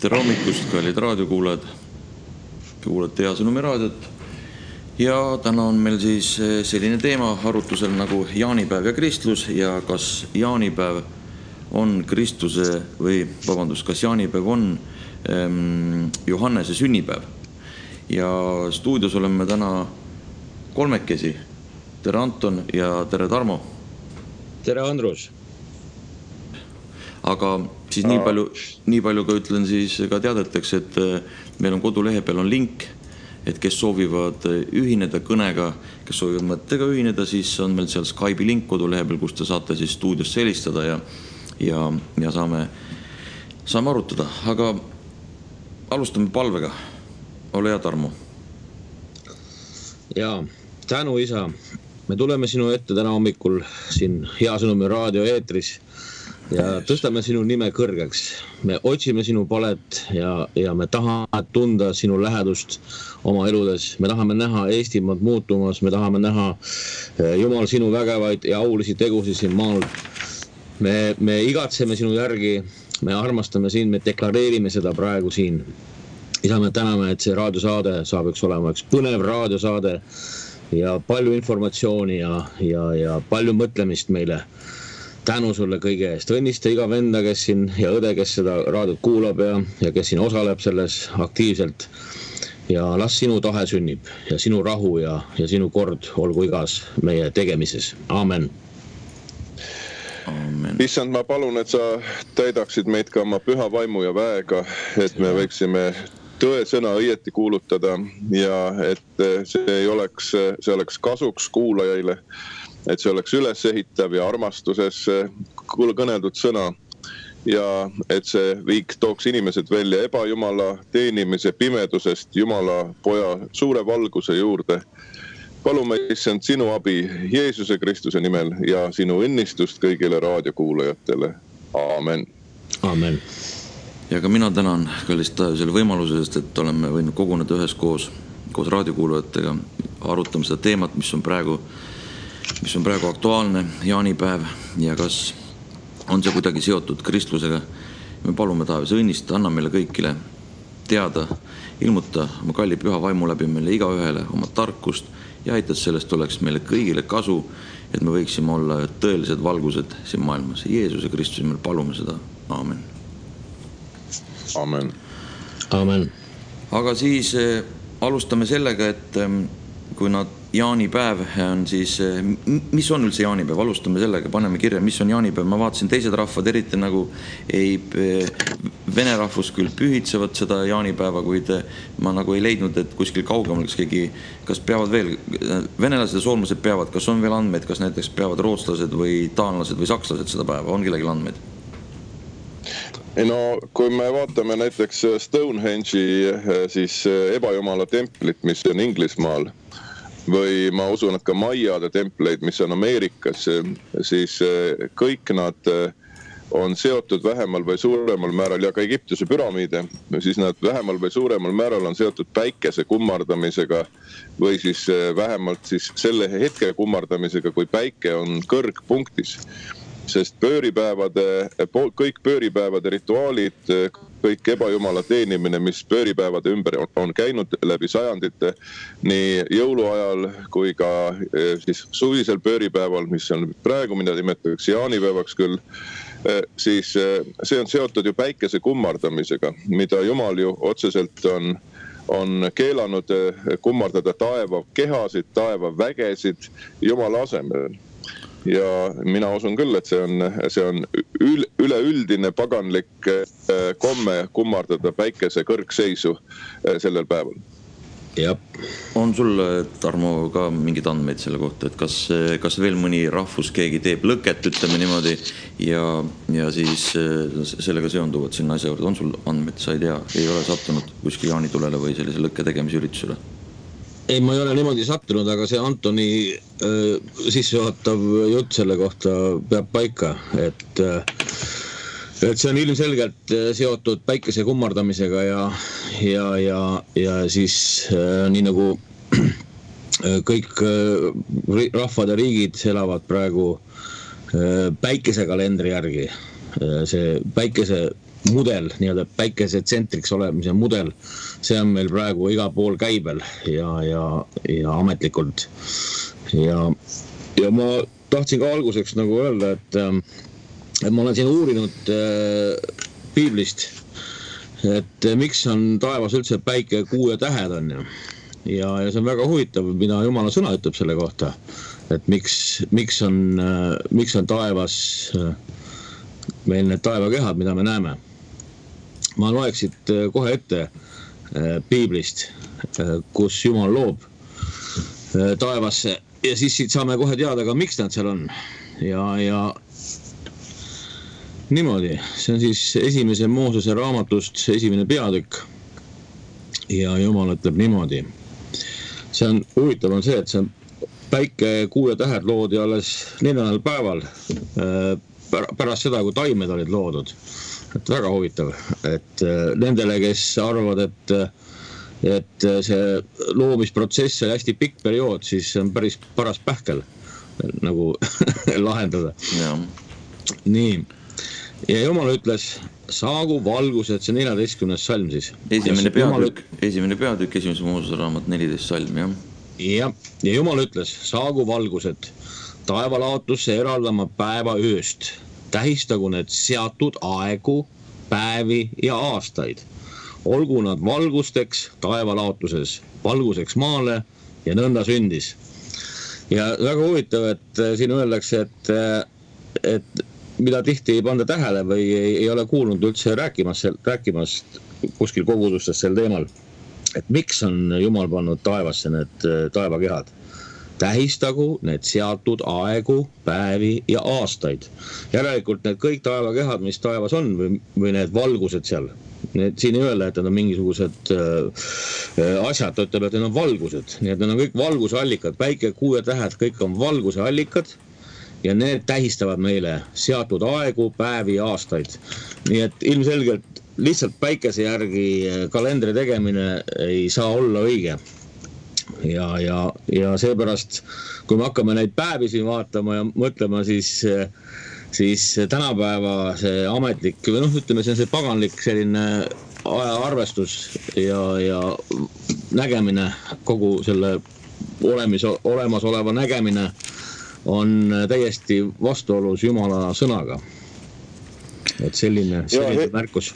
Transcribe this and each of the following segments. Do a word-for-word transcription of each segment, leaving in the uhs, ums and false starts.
Tere hommikust, kallid raadiokuulajad. Kuulate Hea Sõnumi raadiot. Ja täna on meil siis selline teema arutusel nagu jaanipäev ja kristlus ja kas jaanipäev on Kristuse või vabandust, kas jaanipäev on ähm, Johannese sünnipäev. Ja stuudios oleme täna kolmekesi. Tere Anton ja tere Tarmo. Tere Andrus. Aga siis nii palju, nii palju ka ütlen siis ka teadeteks, et meil on kodulehe peal on link, et kes soovivad ühineda kõnega, kes soovivad mõttega ühineda, siis on meil seal Skype'i link kodulehe peal, kus te saate siis stuudios helistada ja, ja, ja saame, saame arutada. Aga alustame palvega. Ole hea, Tarmo. Jaa, tänu isa. Me tuleme sinu ette täna hommikul siin Hea Sõnumi raadio eetris ja tõstame sinu nime kõrgeks. Me otsime sinu palet ja, ja me tahame tunda sinu lähedust oma eludes. Me tahame näha Eestimaad muutumas, me tahame näha Jumal sinu vägevaid ja aulisi tegusid siin maal. Me, me igatseme sinu järgi, me armastame sind, me deklareerime seda praegu siin. Isa, me täname, et see raadiosaade saab üks olema üks põnev raadiosaade ja palju informatsiooni ja, ja, ja palju mõtlemist meile. Tänu sulle kõige eest. Õnnista iga venda, kes siin ja õde, kes seda raadiot kuulab ja, ja kes siin osaleb selles aktiivselt. Ja las sinu tahe sünnib ja sinu rahu ja, ja sinu kord olgu igas meie tegemises. Amen. Amen. Issand, ma palun, et sa täidaksid meid ka oma püha vaimu ja väega, et me võiksime tõe sõna õieti kuulutada ja et see ei oleks, see oleks kasuks kuulajaile, et see oleks ülesehitav ja armastuses kõneldud sõna ja et see viik tooks inimesed välja ebajumala teenimise pimedusest Jumala poja suure valguse juurde. Palume issand sinu abi Jeesuse Kristuse nimel ja sinu õnnistust kõigile raadiokuulajatele. Amen. Amen. Ja ka mina tänan kallist selle võimalusest, et oleme võinud koguneda ühes koos, koos raadiokuulajatega. Arutame seda teemat, mis on praegu mis on praegu aktuaalne, jaanipäev ja kas on see kuidagi seotud kristlusega. Me palume taevas õnnist, anna meile kõikile teada, ilmuta oma kalli püha vaimu läbi meile iga ühele oma tarkust ja aitas sellest oleks meile kõigile kasu, et me võiksime olla tõelised valgused siin maailmas. Jeesuse Kristuse meil palume seda. Aamen. Amen. Amen. Aga siis äh, alustame sellega, et äh, kui nad jaanipäev on siis, mis on üldse jaanipäev? Alustame sellega, paneme kirja, mis on jaanipäev. Ma vaatasin teised rahvad, eriti nagu ei, vene rahvus küll pühitsevad seda jaanipäeva, kuid ma nagu ei leidnud, et kuskil kaugemal, kas keegi, kas peavad veel, venelased ja soomlased peavad, kas on veel andmeid, kas näiteks peavad rootslased või taanlased või sakslased seda päeva, on kellegi andmeid? No, kui me vaatame näiteks Stonehenge'i siis ebajumala templit, mis on Inglismaal, või ma usun, et ka Maiade templeid, mis on Ameerikas, siis kõik nad on seotud vähemal või suuremal määral ja ka Egiptuse püramiide, siis nad vähemal või suuremal määral on seotud päikese kummardamisega või siis vähemalt siis selle hetke kummardamisega, kui päike on kõrgpunktis. Sest pööripäevade, kõik pööripäevade rituaalid, kõik ebajumala teenimine, mis pööripäevade ümber on käinud läbi sajandite, nii jõuluajal kui ka siis suvisel pööripäeval, mis on praegu, mida nimetatakse jaanipäevaks küll, siis see on seotud ju päikese kummardamisega, mida Jumal ju otseselt on, on keelanud kummardada taeva kehasid, taeva vägesid Jumala asemel. Ja mina usun küll, et see on, see on üleüldine paganlik komme kummardada päikese kõrgseisu sellel päeval. Jab. On sul, Tarmo, ka mingid andmeid selle kohta, et kas, kas veel mõni rahvus keegi teeb lõket, ütleme niimoodi, ja, ja siis sellega seonduvad sinna asja juurde. On sul andmeid, sa ei tea, ei ole sattunud kuskil jaanitulele või sellise lõkke tegemise üritusele? Ei, ma ei ole niimoodi sattunud, aga see Antoni äh, sissejuhatav jutt selle kohta peab paika, et, et see on ilmselgelt seotud päikese kummardamisega ja, ja, ja, ja siis äh, nii nagu kõik äh, rahvad ja riigid elavad praegu äh, päikesekalendri järgi. Äh, see päikese mudel, nii-öelda päikesetsentriks olemise mudel, see on meil praegu igal pool käibel ja, ja, ja ametlikult. Ja, ja ma tahtsin ka alguseks nagu öelda, et, et ma olen siin uurinud äh, piiblist, et miks on taevas üldse päike, kuu ja tähed on ju. Ja, ja see on väga huvitav, mida Jumala sõna ütleb selle kohta, et miks, miks, on, miks on taevas meil need taevakehad, mida me näeme. Ma loeksid kohe ette piiblist, kus Jumal loob taevasse ja siis siit saame kohe teada ka, miks nad seal on. Ja, ja niimoodi, see on siis esimese Moosese raamatust esimene peatükk ja Jumal ütleb niimoodi. See on huvitav on see, et see päike, kuu ja tähed loodi alles neljandal päeval pärast seda, kui taimed olid loodud. Et väga huvitav, et nendele, kes arvavad, et, et see loomisprotsess oli hästi pikk periood, siis on päris paras pähkel nagu lahendada. Ja. Nii. Ja Jumal ütles, saagu valgused, see neljateistkümnes salm siis. Esimene peatükk, esimene peatükk, esimese Moosese raamat, neliteist salm, jah. Ja, ja Jumal ütles, saagu valgused, taevalaotusse eraldama päeva ööst, tähistagu need seatud aegu, päevi ja aastaid. Olgu nad valgusteks taevalaotuses, valguseks maale ja nõnda sündis. Ja väga huvitav, et siin öeldakse, et, et mida tihti ei panda tähele või ei, ei ole kuulnud üldse rääkimas, rääkimas kuskil kogudustes sel teemal, et miks on Jumal pannud taevasse need taevakehad. Tähistagu need seatud aegu, päevi ja aastaid. Järelikult need kõik taevakehad, mis taevas on või, või need valgused seal, need, siin ei öelda, et need on mingisugused äh, asjad, ta ütleb, et need on valgused, nii et need on kõik valguse allikad, päike, kuu ja tähed, kõik on valguse allikad. Ja need tähistavad meile seatud aegu, päevi ja aastaid. Nii et ilmselgelt lihtsalt päikese järgi kalendri tegemine ei saa olla õige. Ja, ja, ja seepärast, kui me hakkame neid päevi siin vaatama ja mõtlema, siis, siis tänapäeva see ametlik, või noh, ütleme, see on see paganlik selline ajaarvestus ja, ja nägemine, kogu selle olemis, olemasoleva nägemine on täiesti vastuolus Jumala sõnaga. Et selline, selline ja, märkus.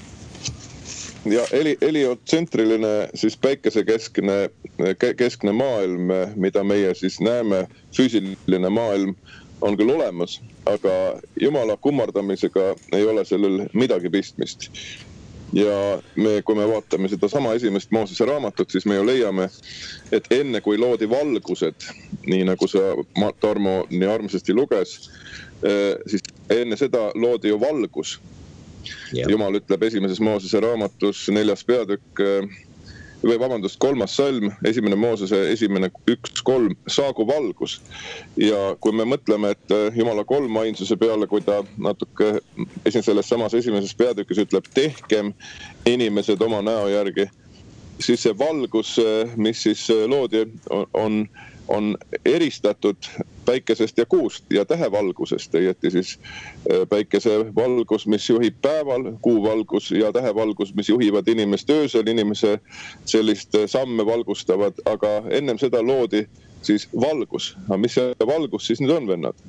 Ja eli, heliotsentriline siis päikese keskne, keskne maailm, mida meie siis näeme, füüsiline maailm on küll olemas, aga Jumala kummardamisega ei ole sellel midagi pistmist. Ja me, kui me vaatame seda sama esimest Moosese raamatut, siis me ju leiame, et enne kui loodi valgused, nii nagu sa Tarmo nii armsasti luges, siis enne seda loodi ju valgus. Yeah. Jumal ütleb esimeses Moosese raamatus neljas peatükk, või vabandust, kolmas salm, esimene Moosese, esimene üks, kolm, saagu valgus. Ja kui me mõtleme, et Jumala kolm ainsuse peale, kui ta natuke esin selles samas esimeses peatükis ütleb, tehkem inimesed oma näo järgi, siis see valgus, mis siis loodi, on, on eristatud päikesest ja kuust ja tähevalgusest, õieti siis päikese valgus, mis juhib päeval, kuu valgus ja tähevalgus, mis juhivad inimest öösel, inimese sellist samme valgustavad, aga ennem seda loodi siis valgus. Aga mis see valgus siis nüüd on, vennad?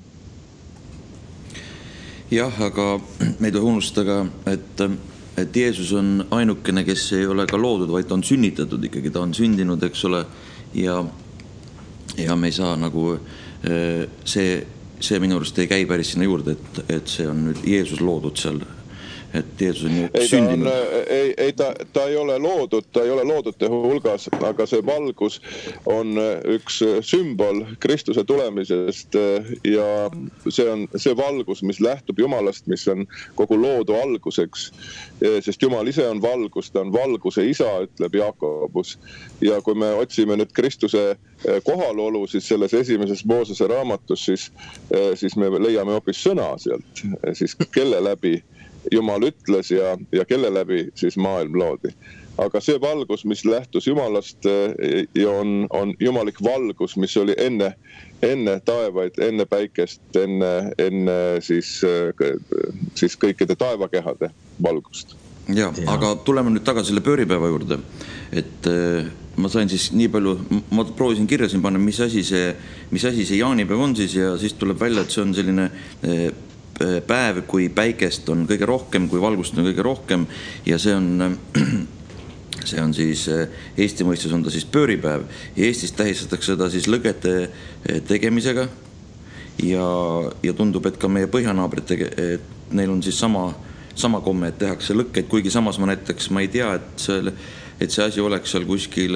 Jah, aga me ei tohi unustada, et, et Jeesus on ainukene, kes ei ole ka loodud, vaid ta on sünnitatud ikkagi, ta on sündinud, eks ole, ja, ja me ei saa nagu see, see minu arust ei käi päris sinna juurde, et, et see on nüüd Jeesus loodud seal, et Jeesus on ei, sündinud. On, ei, ei ta, ta ei ole loodud, ta ei ole loodute hulgas, aga see valgus on üks sümbol Kristuse tulemisest ja see on see valgus, mis lähtub Jumalast, mis on kogu loodu alguseks, sest Jumal ise on valgus, ta on valguse isa, ütleb Jaakobus. Ja kui me otsime nüüd Kristuse kohalolu siis selles esimeses Moosese raamatus, siis, siis me leiame hoopis sõna sealt, siis kelle läbi Jumal ütles ja, ja kelle läbi siis maailm loodi. Aga see valgus, mis lähtus Jumalast, on, on jumalik valgus, mis oli enne, enne taevaid, enne päikest, enne, enne siis, siis kõikide taevakehade valgust. Ja, ja, aga tuleme nüüd tagasi selle pööripäeva juurde, et ma sain siis nii palju, ma proovisin kirja siin panna, mis asi see, mis asi see jaanipäev on siis ja siis tuleb välja, et see on selline päev, kui päikest on kõige rohkem, kui valgust on kõige rohkem ja see on, see on siis Eesti mõistes on ta siis pööripäev ja Eestis tähistatakse seda siis lõgete tegemisega ja, ja tundub, et ka meie põhjanaabrid tege, et neil on siis sama sama komme, et tehakse lõkkeid, kuigi samas ma näiteks, ma ei tea, et see, et see asi oleks seal kuskil,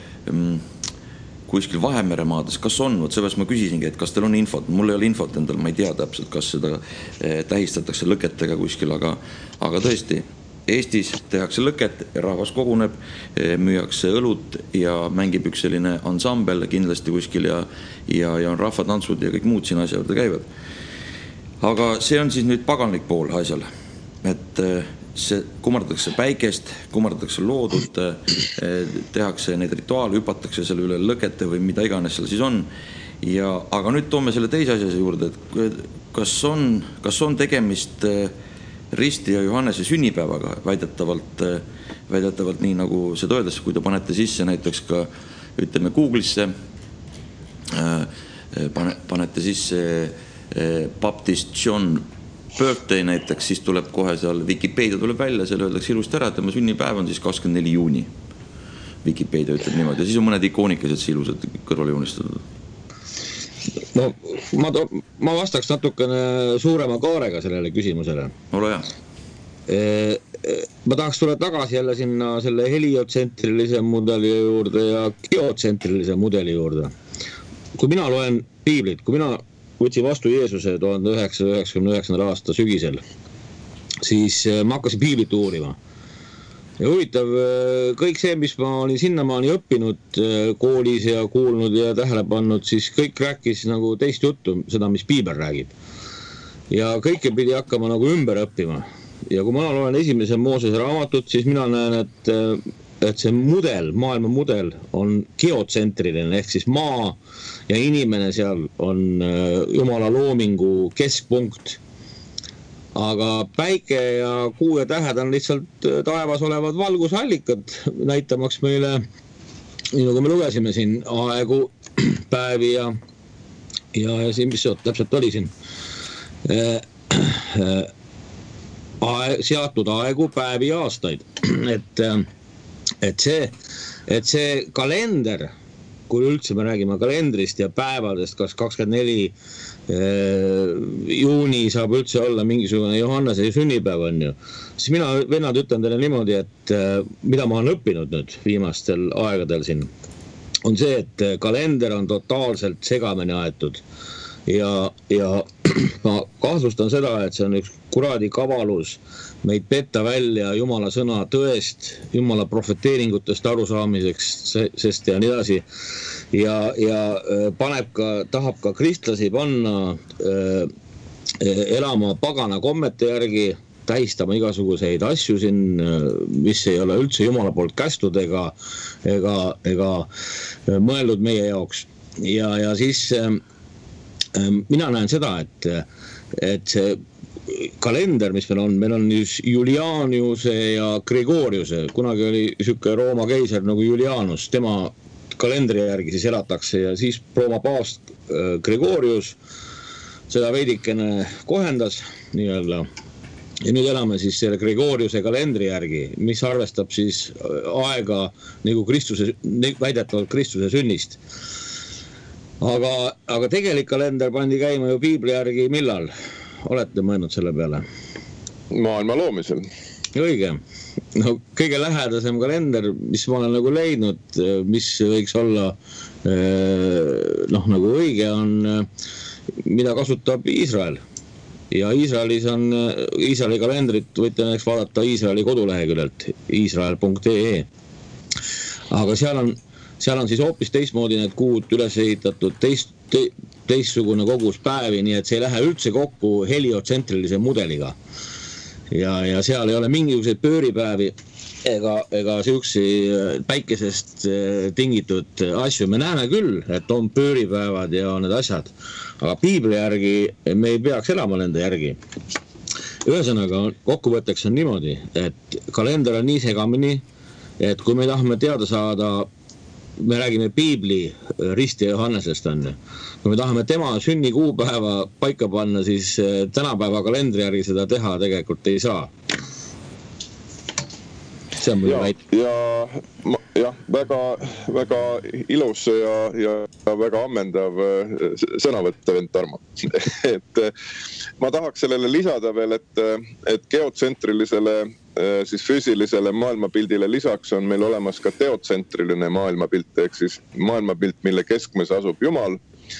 kuskil Vahemeremaades, kas on, võt seepärast ma küsisingi, et kas teil on infot, mul ei ole infot endal, ma ei tea täpselt, kas seda tähistatakse lõketega kuskil, aga, aga tõesti, Eestis tehakse lõket, rahvas koguneb, müüakse õlut ja mängib üks selline ansambel kindlasti kuskil ja, ja, ja on rahvatantsud ja kõik muud siin asja juurde käivad. Aga see on siis nüüd paganlik pool asjal. Et see kumardatakse päikest, kumardatakse loodut, tehakse neid rituaale, hüpatakse selle üle lõgete või mida iganes seal siis on. Ja, aga nüüd toome selle teise asja juurde, et kas on, kas on tegemist Risti ja Johannese sünnipäevaga väidetavalt, väidetavalt nii nagu seda öeldes, kui te panete sisse näiteks ka, ütleme Google'isse, panete sisse Baptist John birthday näiteks, siis tuleb kohe seal Wikipedia tuleb välja, seal öeldakse ilusti ära, et tema sünnipäev on siis kakskümmend neli juuni. Wikipedia ütleb niimoodi ja siis on mõned ikonikesed ilusad kõrvale joonistatud. No ma, to, ma vastaks natukene suurema kaarega sellele küsimusele. Ole hea. E, ma tahaks tulla tagasi jälle sinna selle heliotsentriilise mudeli juurde ja geotsentriilise mudeli juurde. Kui mina loen piiblit, kui mina võtsin vastu Jeesuse tuhande üheksasaja üheksakümne üheksandal aasta sügisel, siis ma hakkasin piiblit uurima. Ja huvitav, kõik see, mis ma olin sinnamaani õppinud koolis ja kuulnud ja tähele pannud, siis kõik rääkis nagu teist juttu, seda, mis piibel räägib. Ja kõike pidi hakkama nagu ümber õppima. Ja kui ma loen esimese Moosese raamatut, siis mina näen, et, et see mudel, maailma mudel on geotsentriline, ehk siis maa ja inimene seal on Jumala loomingu keskpunkt. Aga päike ja kuu ja tähed on lihtsalt taevas olevad valgusallikad, näitamaks meile, nii nagu me lugesime siin, aegu, päevi ja, ja, ja siin, mis see täpselt oli siin, Ae, seatud aegu, päevi ja aastaid. Et, et, see, et see kalender, kui üldse me räägime kalendrist ja päevadest, kas kakskümmend neli juuni saab üldse olla mingisugune Johannese sünnipäev on ju, siis mina vennad ütlen teile niimoodi, et mida ma olen õppinud nüüd viimastel aegadel siin, on see, et kalender on totaalselt segamini aetud ja, ja ma kahtlustan seda, et see on üks kuradi kavalus meid petta välja Jumala sõna tõest, Jumala profeteeringutest arusaamiseks, sest ja nii edasi. Ja, ja paneb ka, tahab ka kristlasi panna äh, elama pagana kommete järgi, tähistama igasuguseid asju siin, mis ei ole üldse Jumala poolt kästud ega, ega, ega mõeldud meie jaoks. Ja, ja siis äh, mina näen seda, et, et see kalender, mis meil on, meil on Julianiuse ja Gregoriuse, kunagi oli siuke Rooma keiser nagu Julianus, tema kalendri järgi siis elatakse ja siis Rooma paavst Gregorius seda veidikene kohendas nii-öelda. Ja nüüd elame siis selle Gregoriuse kalendri järgi, mis arvestab siis aega nagu Kristuse, väidetavalt Kristuse sünnist. Aga, aga tegelik kalender pandi käima ju piibli järgi millal? Olete mõelnud selle peale? Maailma loomisel. Õige. No, kõige lähedasem kalender, mis ma olen nagu leidnud, mis võiks olla noh, nagu õige on, mida kasutab Iisrael. Ja Iisraelis on, Iisraeli kalendrit võite näiteks vaadata Iisraeli koduleheküljelt, iisrael punkt ee. Aga seal on, seal on siis hoopis teistmoodi need kuud üles ehitatud, teist, te, teistsugune kogus päevi, nii et see ei lähe üldse kokku heliotsentriilise mudeliga. Ja, ja seal ei ole mingisuguseid pööripäevi ega, ega siuksi päikesest tingitud asju. Me näeme küll, et on pööripäevad ja need asjad, aga piibli järgi me ei peaks elama nende järgi. ühesõnaga kokkuvõtteks on niimoodi, et kalender on nii segamini, et kui me tahame teada saada, me räägime Piibli Risti ja Johannesest on. Kui me tahame tema sünni kuupäeva paika panna, siis tänapäeva kalendri järgi seda teha tegelikult ei saa. See on ja, ja jah, väga, väga ilus ja, ja väga ammendav sõnavõtt, vend Tarmo. et ma tahaks sellele lisada veel, et, et geotsentrilisele siis füüsilisele maailmapildile lisaks on meil olemas ka teotsentriline maailmapilt, ehk siis maailmapilt, mille keskmes asub Jumal,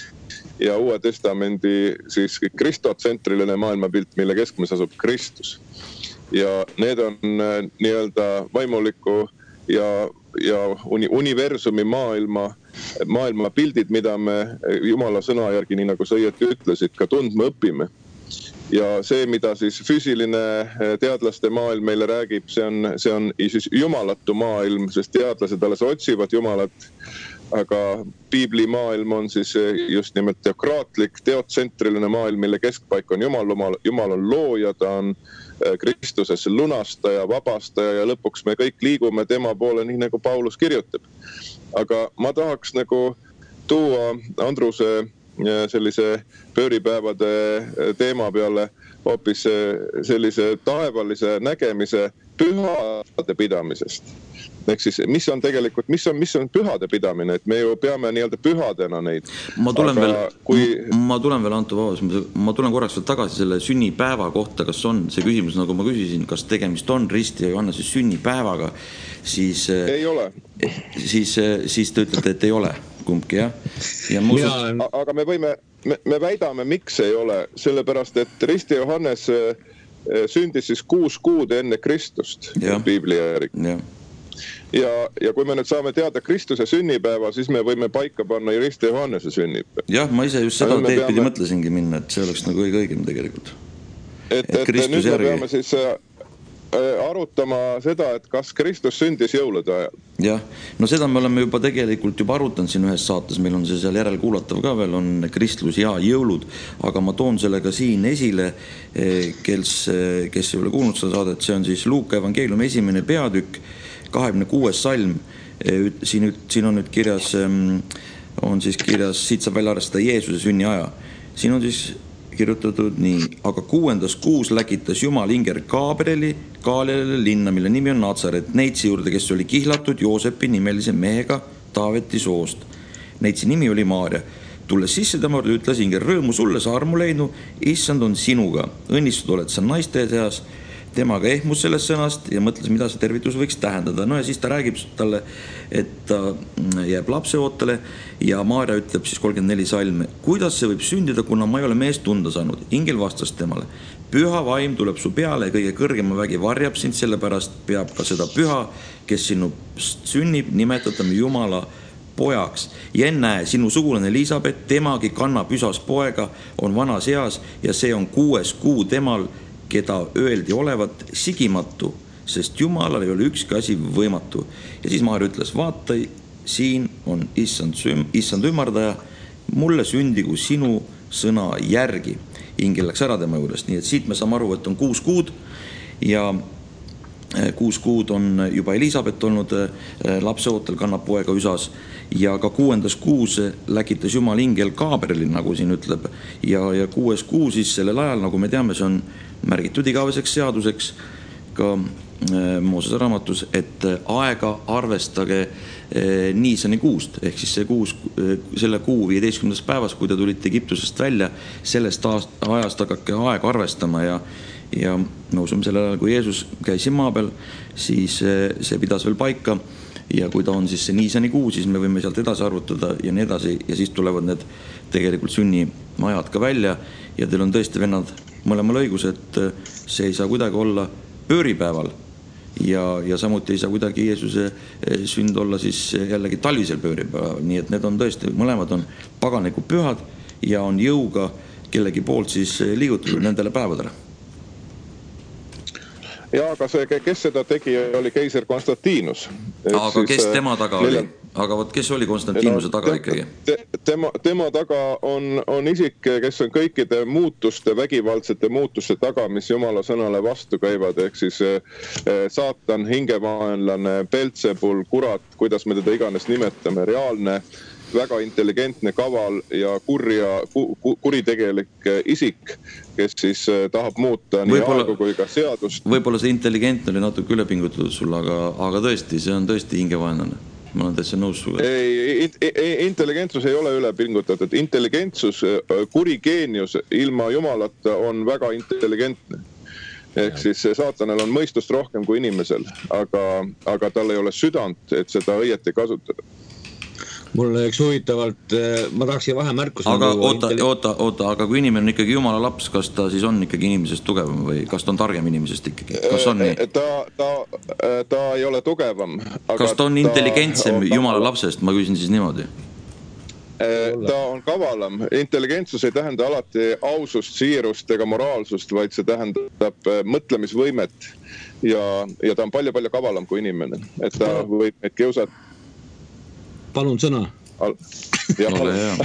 ja Uue Testamendi siis kristotsentriline maailmapilt, mille keskmes asub Kristus. Ja need on nii-öelda vaimuliku ja, ja universumi maailma, maailma pildid, mida me Jumala sõna järgi, nii nagu sa õieti ütlesid, ka tundma õpime. Ja see, mida siis füüsiline teadlaste maailm meile räägib, see on, see on siis jumalatu maailm, sest teadlased alles otsivad Jumalat, aga Piibli maailm on siis just nimelt teokraatlik, teotsentriline maailm, mille keskpaik on Jumal, Jumal on looja, ta on Kristuses lunastaja, vabastaja ja lõpuks me kõik liigume tema poole, nii nagu Paulus kirjutab. Aga ma tahaks nagu tuua Andruse sellise pööripäevade teema peale hoopis sellise taevalise nägemise pühade pidamisest. Ehk siis, mis on tegelikult, mis on, mis on pühade pidamine, et me ju peame nii-öelda pühadena neid. Ma tulen Aga veel, kui... ma, ma tulen veel, Anto Vaavas, ma tulen korraks veel tagasi selle sünnipäeva kohta, kas on see küsimus, nagu ma küsisin, kas tegemist on Risti ja Johannese sünnipäevaga, siis... Ei ole. Siis, siis te ütlete, et ei ole kumbki, jah? Ja Mina... Aga me võime, me, me väidame, miks ei ole, sellepärast, et Risti ja Johannes sündis siis kuus kuud enne Kristust, ja. Piibli järgi. Ja. Ja, ja kui me nüüd saame teada Kristuse sünnipäeva, siis me võime paika panna Risti ja Johannese sünnipäeva. Jah, ma ise just seda teed pidi peame... mõtlesingi minna, et see oleks nagu õige õigem tegelikult. Et, et, et nüüd järgi... me peame siis arutama seda, et kas Kristus sündis jõulude ajal. Jah, no seda me oleme juba tegelikult juba arutanud siin ühes saates, meil on see seal järelkuulatav ka veel, on kristlus ja jõulud, aga ma toon selle ka siin esile, kes, kes ei ole kuulnud seda saadet, see on siis Luuka evangeeliumi esimene peatükk, kahekümne kuues salm, siin, siin on nüüd kirjas, on siis kirjas, siit saab välja arvestada Jeesuse sünniaja. Siin on siis kirjutatud nii, aga kuuendas kuus läkitas Jumal inger Gabrieli Galileale linna, mille nimi on Natsaret, Neitsi juurde, kes oli kihlatud Joosepi nimelise mehega Taaveti soost. Neitsi nimi oli Maaria. Tulles sisse tema juurde, ütles inger, rõõmu sulle, sa armu leidnu, issand on sinuga, õnnistud oled sa naiste seas. Temaga ehmus sellest sõnast ja mõtles, mida see tervitus võiks tähendada. No ja siis ta räägib talle, et ta jääb lapseootele ja Maaria ütleb siis kolmkümmend neli salm, kuidas see võib sündida, kuna ma ei ole meest tunda saanud. Ingel vastas temale, püha vaim tuleb su peale ja kõige kõrgema vägi varjab sind, sellepärast peab ka seda püha, kes sinu sünnib, nimetatame Jumala pojaks. Ja ennäe, sinu sugulane Elisabet, temagi kannab üsas poega, on vanas eas ja see on kuues kuu temal, keda öeldi olevat sigimatu, sest Jumalal ei ole ükski asi võimatu. Ja siis Maaria ütles, vaata, siin on issand, issand ümardaja, mulle sündigu sinu sõna järgi. Ingel läks ära tema juurest, nii et siit me saame aru, et on kuus kuud ja kuus kuud on juba Elisabet olnud lapseootel, kannab poega üsas ja ka kuuendas kuus läkitas Jumal ingel Gabrieli, nagu siin ütleb, ja, ja kuues kuu siis sellel ajal, nagu me teame, see on märgitud igaveseks seaduseks ka Moosese raamatus, et aega arvestage niisani kuust, ehk siis see kuus, selle kuu viieteistkümnendas päevas, kui te tulite Egiptusest välja, sellest ajast hakake aega arvestama ja, ja me usume sellel ajal, kui Jeesus käis siin maa peal, siis see pidas veel paika ja kui ta on siis see niisani kuu, siis me võime sealt edasi arvutada ja nii edasi ja siis tulevad need tegelikult sünnimajad ka välja ja teil on tõesti vennad mõlemal õigus, et see ei saa kuidagi olla pööripäeval ja, ja samuti ei saa kuidagi Jeesuse sünd olla siis jällegi talvisel pööripäeval, nii et need on tõesti, mõlemad on paganikud pühad ja on jõuga kellegi poolt siis liigutatud nendele päevadele. Ja, aga see, kes seda tegi, oli keiser Konstantinus. Aga siis, kes tema taga oli? Aga võt, kes oli Konstantinuse taga te, ikkagi? Te, tema, tema taga on, on isik, kes on kõikide muutuste, vägivaldsete muutuste taga, mis Jumala sõnale vastu käivad, ehk siis eh, saatan, hingemaenlane, Belzebul, kurat, kuidas me teda iganes nimetame, reaalne, väga intelligentne, kaval ja kurja, ku, kuritegelik isik, kes siis tahab muuta nii võibolla, aegu kui ka seadust. Võib-olla see intelligentne oli natuke ülepingutatud sul, aga, aga tõesti, see on tõesti hingevaenlane. Ma olen täitsa nõus suga. Ei, intelligentsus ei ole ülepingutatud. Intelligentsus, kurigeenius ilma Jumalata on väga intelligentne. Ehk siis saatanal on mõistust rohkem kui inimesel, aga, aga tal ei ole südant, et seda õieti kasutada. Mul oleks huvitavalt, ma tahaksin vahemärkus. Aga oota, oota, oota, aga kui inimene on ikkagi Jumala laps, kas ta siis on ikkagi inimesest tugevam või kas ta on targem inimesest ikkagi? Kas on nii? Ta, ta, ta ei ole tugevam. Aga kas ta on intelligentsem ta, Jumala lapsest? Ma küsin siis niimoodi. Ta on kavalam. Intelligentsus ei tähenda alati ausust, siirust ega moraalsust, vaid see tähendab mõtlemisvõimet ja, ja ta on palju-palju kavalam kui inimene. Et ta võib neid kiusata. Palun sõna. Ja, palun.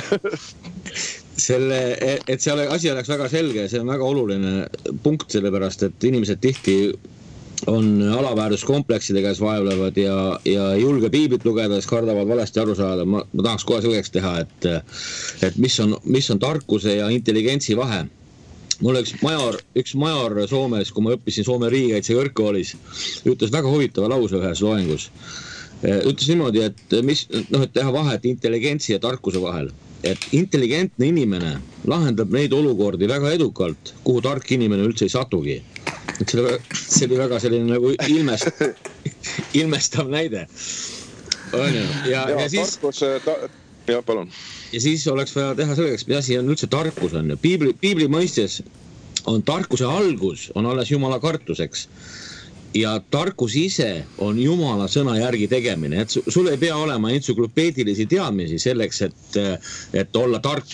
Selle, et see asi oleks väga selge, see on väga oluline punkt, sellepärast, et inimesed tihti on alaväärsuskomplekside käes vaevlevad ja, ja julge piiblit lugeda, siis kardavad valesti aru saada. Ma, ma tahaks kohe selgeks teha, et, et mis, on, mis on tarkuse ja intelligentsi vahe. Mul üks major, üks major Soomes, kui ma õppisin Soome riigikaitse kõrgkoolis, ütles väga huvitava lause ühes loengus. Ütles niimoodi, et, mis, noh, et teha vahet intelligentsi ja tarkuse vahel. Et intelligentne inimene lahendab neid olukordi väga edukalt, kuhu tark inimene üldse ei satugi. Et see, oli, see oli väga selline nagu ilmest, ilmestav näide. Ja, ja, ja, siis, tarkus, ta, ja, palun. Ja siis oleks vaja teha selgeks, mis asi on üldse tarkus. On. Piibli, piibli mõistes on tarkuse algus, on alles Jumala kartuseks. Ja tarkus ise on Jumala sõna järgi tegemine, et sul ei pea olema entsüklopeedilisi teadmisi selleks, et, et olla tark.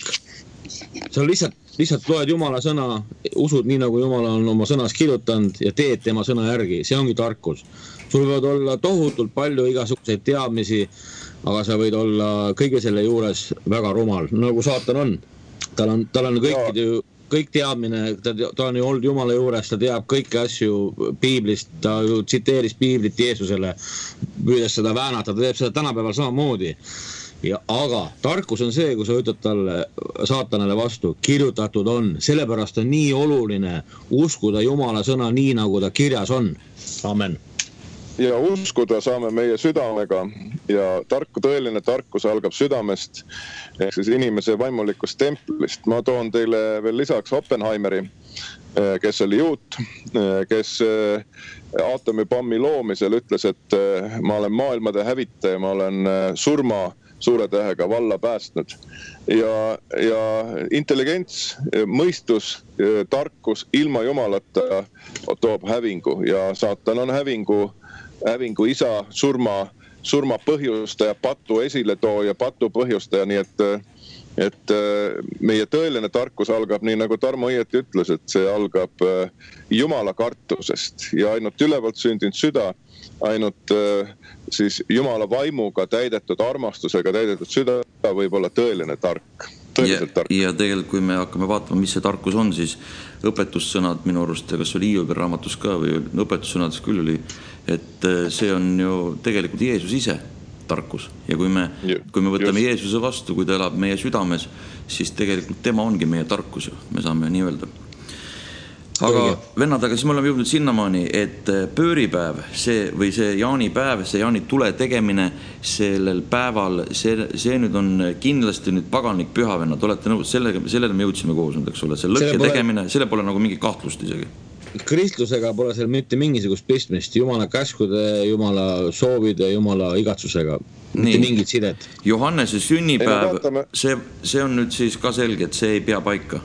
Sa lihtsalt, lihtsalt loed Jumala sõna, usud nii nagu Jumala on oma sõnas kirjutanud ja teed tema sõna järgi, see ongi tarkus. Sul võivad olla tohutult palju igasuguseid teadmisi, aga sa võid olla kõige selle juures väga rumal, nagu saatan on. Tal on, tal on kõikide ju kõik teadmine, ta, ta on ju olnud Jumala juures, ta teab kõiki asju piiblist, ta ju tsiteeris piiblit Jeesusele, püüdes seda väänata, ta teeb seda tänapäeval samamoodi. Ja, aga tarkus on see, kui sa ütled talle saatanale vastu, kirjutatud on, sellepärast on nii oluline uskuda Jumala sõna nii, nagu ta kirjas on. Amen. Ja uskuda saame meie südamega ja tarku, tõeline tarkus algab südamest, ehk siis inimese vaimulikust templist. Ma toon teile veel lisaks Oppenheimeri, kes oli juut, kes aatomipommi loomisel ütles, et ma olen maailmade hävitaja, ma olen surma suure tähega valla päästnud. Ja, ja intelligents, mõistus, tarkus ilma Jumalata toob hävingu ja saatan on hävingu hävingu isa, surma, surma põhjustaja, patu esile too ja patu põhjustaja, nii et, et meie tõeline tarkus algab nii, nagu Tarmo õieti ütles, et see algab Jumala kartusest ja ainult ülevalt sündinud süda, ainult siis Jumala vaimuga täidetud, armastusega täidetud süda võib olla tõeline tark. Ja, ja tegelikult, kui me hakkame vaatama, mis see tarkus on, siis õpetussõnad minu arust, kas oli Iiubi raamatus ka või õpetussõnades küll oli, et see on ju tegelikult Jeesus ise tarkus. Ja kui me, kui me võtame Just. Jeesuse vastu, kui ta elab meie südames, siis tegelikult tema ongi meie tarkus ju, me saame nii öelda. Aga vennad, aga siis me oleme jõudnud sinnamaani, et pööripäev, see või see jaanipäev, see jaani tule tegemine sellel päeval, see, see nüüd on kindlasti nüüd paganlik pühavennad, olete nõus, sellega, sellele me jõudsime koos nüüd, eks ole, see lõkke pole... tegemine, selle pole nagu mingi kahtlust isegi. Kristlusega pole seal mitte mingisugust pistmist, Jumala käskude, Jumala soovide, Jumala igatsusega, mitte mingit sidet. Johannese sünnipäev, see, see on nüüd siis ka selge, et see ei pea paika.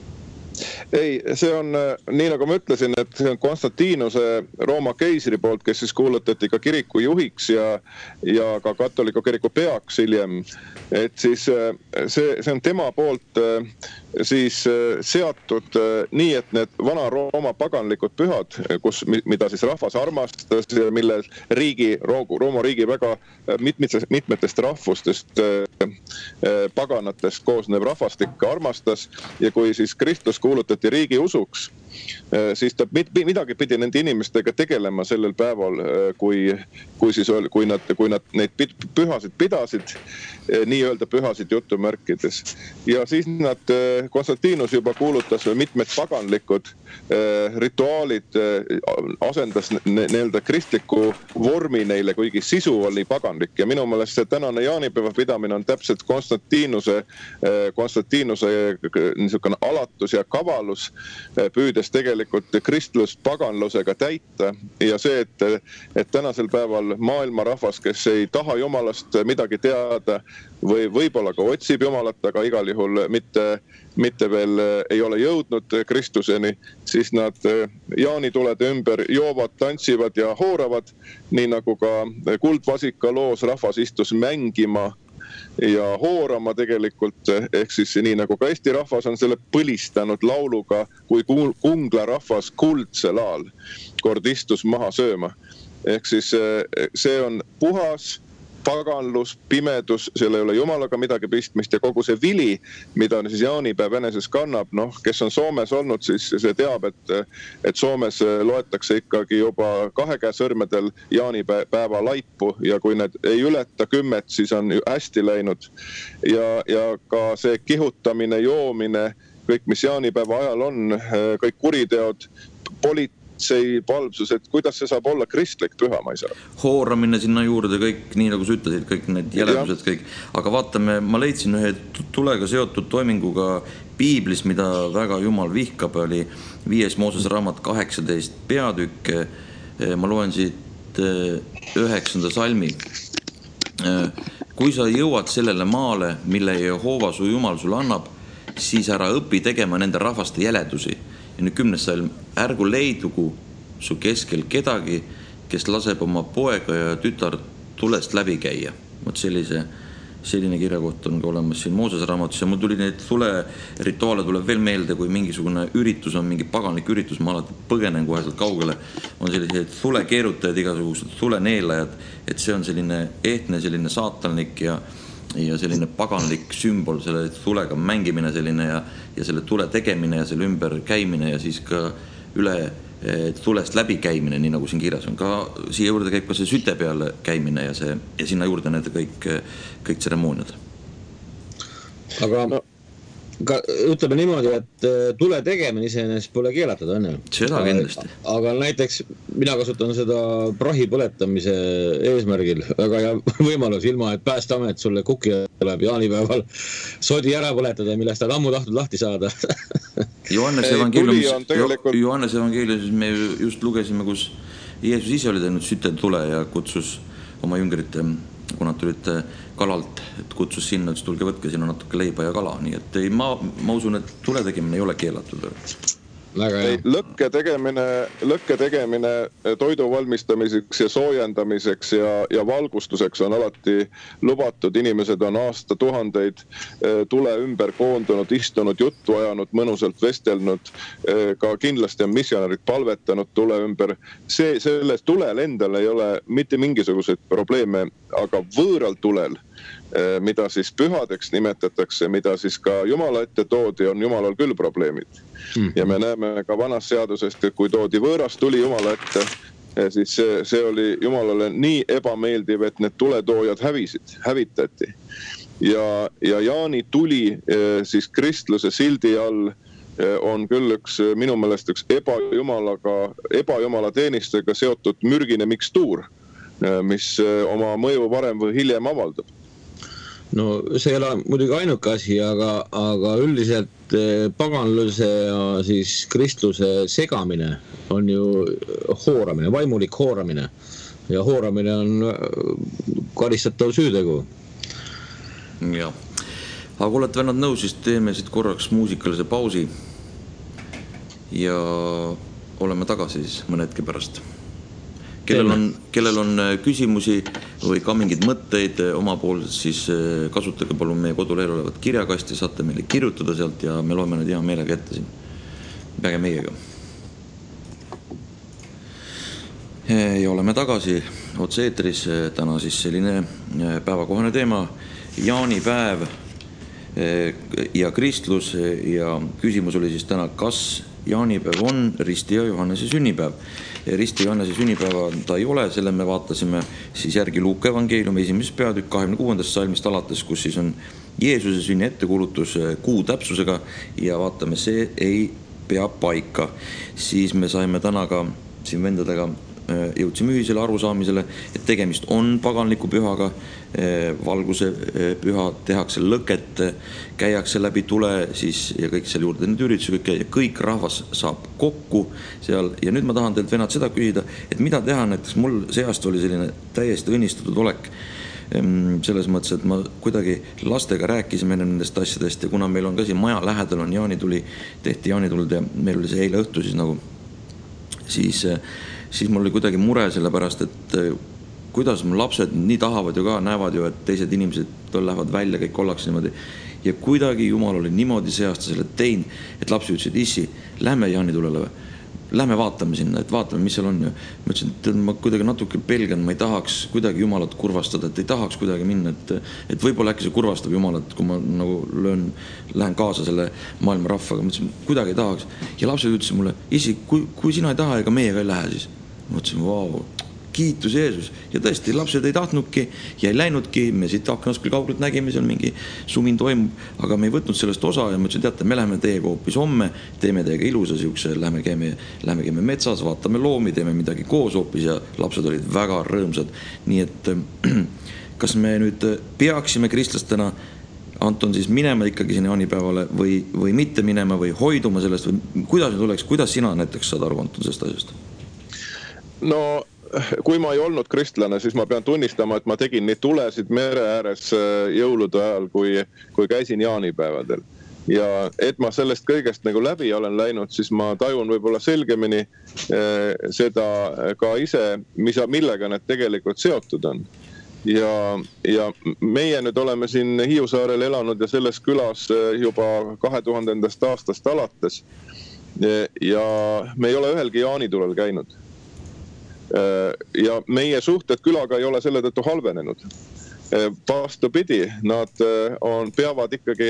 Ei, see on nii nagu ma ütlesin, et see on Konstantinuse Rooma keisri poolt, kes siis kuulutati ka kiriku juhiks ja, ja ka katoliku kiriku peaks hiljem. Et siis see, see on tema poolt siis seatud nii, et need Vana-Rooma paganlikud pühad, kus, mida siis rahvas armastas ja mille riigi, Rooma riigi väga mitmetest, mitmetest rahvustest paganatest koosnev rahvastik armastas ja kui siis Kristus kuulutati riigi usuks, siis ta midagi pidi nende inimestega tegelema sellel päeval, kui, kui, siis, kui, nad, kui nad neid pühasid pidasid, nii-öelda pühasid jutumärkides. Ja siis nad, Konstantinus juba kuulutas mitmed paganlikud rituaalid, asendas nii-öelda kristliku vormi neile, kuigi sisu oli paganlik. Ja minu meelest see tänane jaanipäeva pidamine on täpselt Konstantinuse, Konstantinuse niisugune alatus ja kavalus, püüdes tegelikult kristlust paganlusega täita ja see, et, et tänasel päeval maailma rahvas, kes ei taha Jumalast midagi teada või võib-olla ka otsib Jumalat, aga igal juhul mitte, mitte veel ei ole jõudnud Kristuseni, siis nad jaanitulede ümber joovad, tantsivad ja hooravad, nii nagu ka Kuldvasika loos rahvas istus mängima ja hoorama tegelikult, ehk siis nii nagu ka Eesti rahvas on selle põlistanud lauluga, kui Kungla rahvas kuldsel aal kord istus maha sööma. Ehk siis see on puhas paganlus, pimedus, seal ei ole Jumalaga midagi pistmist ja kogu see vili, mida siis jaanipäev eneses kannab, noh, kes on Soomes olnud, siis see teab, et, et Soomes loetakse ikkagi juba kahe käe sõrmedel jaanipäeva laipu ja kui need ei ületa kümmet, siis on hästi läinud. Ja, ja ka see kihutamine, joomine, kõik mis jaanipäeva ajal on, kõik kuriteod, poliit, see palvsus, et kuidas see saab olla kristlik püha, ma ei saa. Hooramine sinna juurde kõik, nii nagu sa ütlesid, kõik need jäledused, kõik. Aga vaatame, ma leidsin ühe tulega seotud toiminguga Piiblis, mida väga Jumal vihkab, oli viies Moosese raamat kaheksateist peatükk. Ma loen siit üheksanda salmi. Kui sa jõuad sellele maale, mille Jehova su Jumal sul annab, siis ära õpi tegema nende rahvaste jäledusi. Ja nüüd kümnes salm, ärgu leidugu su keskel kedagi, kes laseb oma poega ja tütar tulest läbi käia. Võt sellise, selline kirjakoht on ka olemas siin Moosese raamatus ja mul tuli neid tule rituaale tuleb veel meelde, kui mingisugune üritus on, mingi paganlik üritus, ma alati põgenen kohe sealt kaugele, on sellised tule keerutajad, igasugused tule neelajad, et see on selline ehtne, selline saatanlik ja ja selline paganlik sümbol, selle tulega mängimine selline ja, ja selle tule tegemine ja selle ümber käimine ja siis ka üle tulest läbi käimine, nii nagu siin kirjas on. Ka siia juurde käib ka see süte peale käimine ja, see, ja sinna juurde need kõik, kõik tseremooniad. Aga no. Ka, ütleme niimoodi, et tule tegemine iseenesest pole keelatud, on ju? Seda kindlasti. Aga, aga näiteks mina kasutan seda prahi põletamise eesmärgil väga hea võimalus, ilma et Päästeamet sulle kuki tuleb jaanipäeval sodi ära põletada, millest ta ammu tahtnud lahti saada. Johannese evangeeliumis, tegelikult... Johannese evangeeliumis me just lugesime, kus Jeesus ise oli teinud süte tule ja kutsus oma jüngrite, kui nad tulid kalalt, et kutsus sinna, et tulge võtke sinna natuke leiba ja kala. Nii et ei, ma, ma usun, et tule tegemine ei ole keelatud. Ei, lõkke tegemine, lõkke tegemine toidu valmistamiseks ja soojendamiseks ja, ja valgustuseks on alati lubatud. Inimesed on aasta tuhandeid tule ümber koondunud, istunud, juttu ajanud, mõnusalt vestelnud. Ka kindlasti on missionärid palvetanud tule ümber. See, selles tulel endal ei ole mitte mingisuguseid probleeme, aga võõral tulel, mida siis pühadeks nimetatakse, mida siis ka Jumala ette toodi, on Jumalal küll probleemid. Mm. Ja me näeme ka vanast seadusest, et kui toodi võõras tuli Jumala ette, siis see, see oli Jumalale nii ebameeldiv, et need tuletoojad hävisid, hävitati. Ja, ja Jaani tuli siis kristluse sildi all on küll üks, minu meelest üks ebajumalaga, ebajumala teenistega seotud mürgine mikstuur, mis oma mõju varem või hiljem avaldab. No see ei ole muidugi ainuke asi, aga, aga üldiselt paganluse ja siis kristluse segamine on ju hooramine, vaimulik hooramine. Ja hooramine on karistatav süütegu. Ja. Aga kui olete vennad nõus, siis teeme siit korraks muusikalise pausi ja oleme tagasi siis mõne hetke pärast. Kellel on, kellel on küsimusi või ka mingid mõtteid omapoolselt, siis kasutage palun meie kodulehel olevat kirjakasti, saate meile kirjutada sealt ja me loeme need hea meelega ette siin. Päge meiega. Ja oleme tagasi otse eetris. Täna siis selline päevakohane teema, jaanipäev ja kristlus ja küsimus oli siis täna, kas jaanipäev on Risti ja Johannese sünnipäev. Risti ja Johannese sünnipäeva ta ei ole, selle me vaatasime siis järgi Luuka evangeeliumi esimeses peatükk kahekümne kuuendast salmist alates, kus siis on Jeesuse sünni ettekuulutus kuu täpsusega ja vaatame, see ei pea paika. Siis me saime täna ka siin vendadega jõudsime ühisele arusaamisele, et tegemist on paganliku pühaga, valguse püha, tehakse lõket, käiakse läbi tule siis ja kõik seal juurde need üritused, kõik, kõik rahvas saab kokku seal ja nüüd ma tahan teilt vennad seda küsida, et mida teha, näiteks mul see aasta oli selline täiesti õnnistatud olek selles mõttes, et ma kuidagi lastega rääkisime enne nendest asjadest ja kuna meil on ka siin maja lähedal on jaanituli, tehti jaanitulud ja meil oli see eile õhtu siis nagu siis siis mul oli kuidagi mure selle pärast, et kuidas mu lapsed nii tahavad ju ka, näevad ju, et teised inimesed lähevad välja, kõik ollakse niimoodi. Ja kuidagi Jumal oli niimoodi see aasta selle tein, et lapsi ütlesid, issi, lähme jaanitulele või? Lähme vaatame sinna, et vaatame, mis seal on. Ja ma ütlesin, et ma kuidagi natuke pelgan, ma ei tahaks kuidagi Jumalat kurvastada, et ei tahaks kuidagi minna, et, et võib-olla äkki see kurvastab Jumalat, kui ma nagu löön, lähen kaasa selle maailma rahvaga. Ma ütlesin, kuidagi ei tahaks. Ja lapsed ütlesid mulle, isi, kui, kui sina ei taha ega meiega ei lähe, siis ma ütlesin, vau, kiitus Jeesus. Ja tõesti, lapsed ei tahtnudki ja ei läinudki. Me siit aknast küll kaugelt nägime, seal mingi sumin toimub, aga me ei võtnud sellest osa ja ma ütlesin, teate, me läheme teiega hoopis homme, teeme teiega ilusa siukse, lähme käime, lähme käime metsas, vaatame loomi, teeme midagi koos hoopis ja lapsed olid väga rõõmsad. Nii et kas me nüüd peaksime kristlastena, Anton, siis minema ikkagi sinna jaanipäevale või, või mitte minema või hoiduma sellest või kuidas nüüd oleks, kuidas sina näiteks saad aru, Anton, sellest asjast? No kui ma ei olnud kristlane, siis ma pean tunnistama, et ma tegin nii tulesid mere ääres jõulude ajal, kui, kui käisin jaanipäevadel. Ja et ma sellest kõigest nagu läbi olen läinud, siis ma tajun võib-olla selgemini eh, seda ka ise, mis, millega need tegelikult seotud on. Ja, ja meie nüüd oleme siin Hiiusaarel elanud ja selles külas juba kahe tuhandendast aastast alates. Ja me ei ole ühelgi jaanitulel käinud. Ja meie suhted külaga ei ole selle tõttu halvenenud. Vastupidi, nad on, peavad ikkagi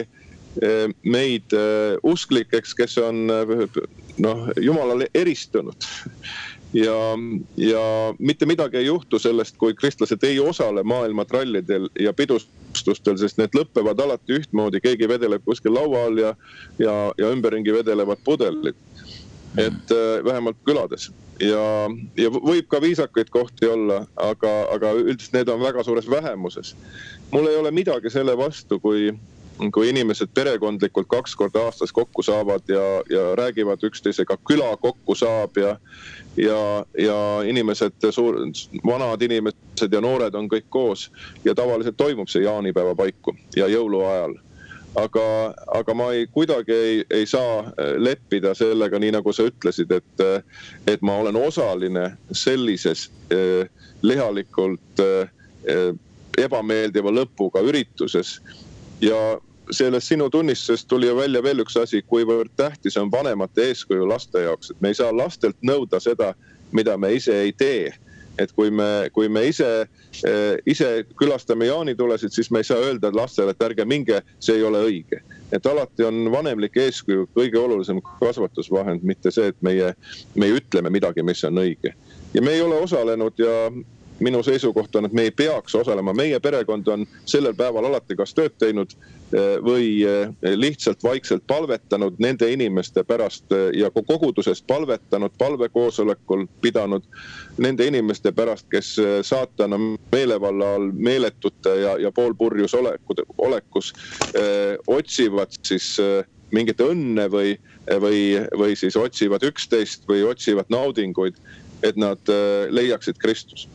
meid usklikeks, kes on noh, Jumalale eristunud. Ja, ja mitte midagi ei juhtu sellest, kui kristlased ei osale maailma trallidel ja pidustustel, sest need lõppevad alati ühtmoodi, keegi vedeleb kuskil laua all ja, ja, ja ümberringi vedelevad pudelid. Et vähemalt külades. Ja, ja võib ka viisakaid kohti olla, aga, aga üldiselt need on väga suures vähemuses. Mul ei ole midagi selle vastu, kui, kui inimesed perekondlikult kaks korda aastas kokku saavad ja, ja räägivad üksteisega, küla kokku saab ja, ja, ja inimesed, suur, vanad inimesed ja noored on kõik koos ja tavaliselt toimub see jaanipäeva paiku ja jõuluajal. Aga, aga ma ei, kuidagi ei, ei saa leppida sellega, nii nagu sa ütlesid, et, et ma olen osaline sellises eh, lihalikult eh, ebameeldiva lõpuga ürituses. Ja sellest sinu tunnistusest tuli välja veel üks asi, kuivõrd tähtis on vanemate eeskuju laste jaoks. Et me ei saa lastelt nõuda seda, mida me ise ei tee. Et kui me, kui me ise, ise külastame jaanitulesid, siis me ei saa öelda lastele, et ärge minge, see ei ole õige. Et alati on vanemlik eeskuju kõige olulisem kasvatusvahend, mitte see, et meie, me ütleme midagi, mis on õige. Ja me ei ole osalenud ja minu seisukoht on, et me ei peaks osalema. Meie perekond on sellel päeval alati kas tööd teinud või lihtsalt vaikselt palvetanud nende inimeste pärast ja kogudusest palvetanud, palvekoosolekul pidanud nende inimeste pärast, kes saatana meelevalla all meeletute ja, ja poolpurjus olekud, olekus eh, otsivad siis eh, mingit õnne või, või, või siis otsivad üksteist või otsivad naudinguid, et nad eh, leiaksid Kristus.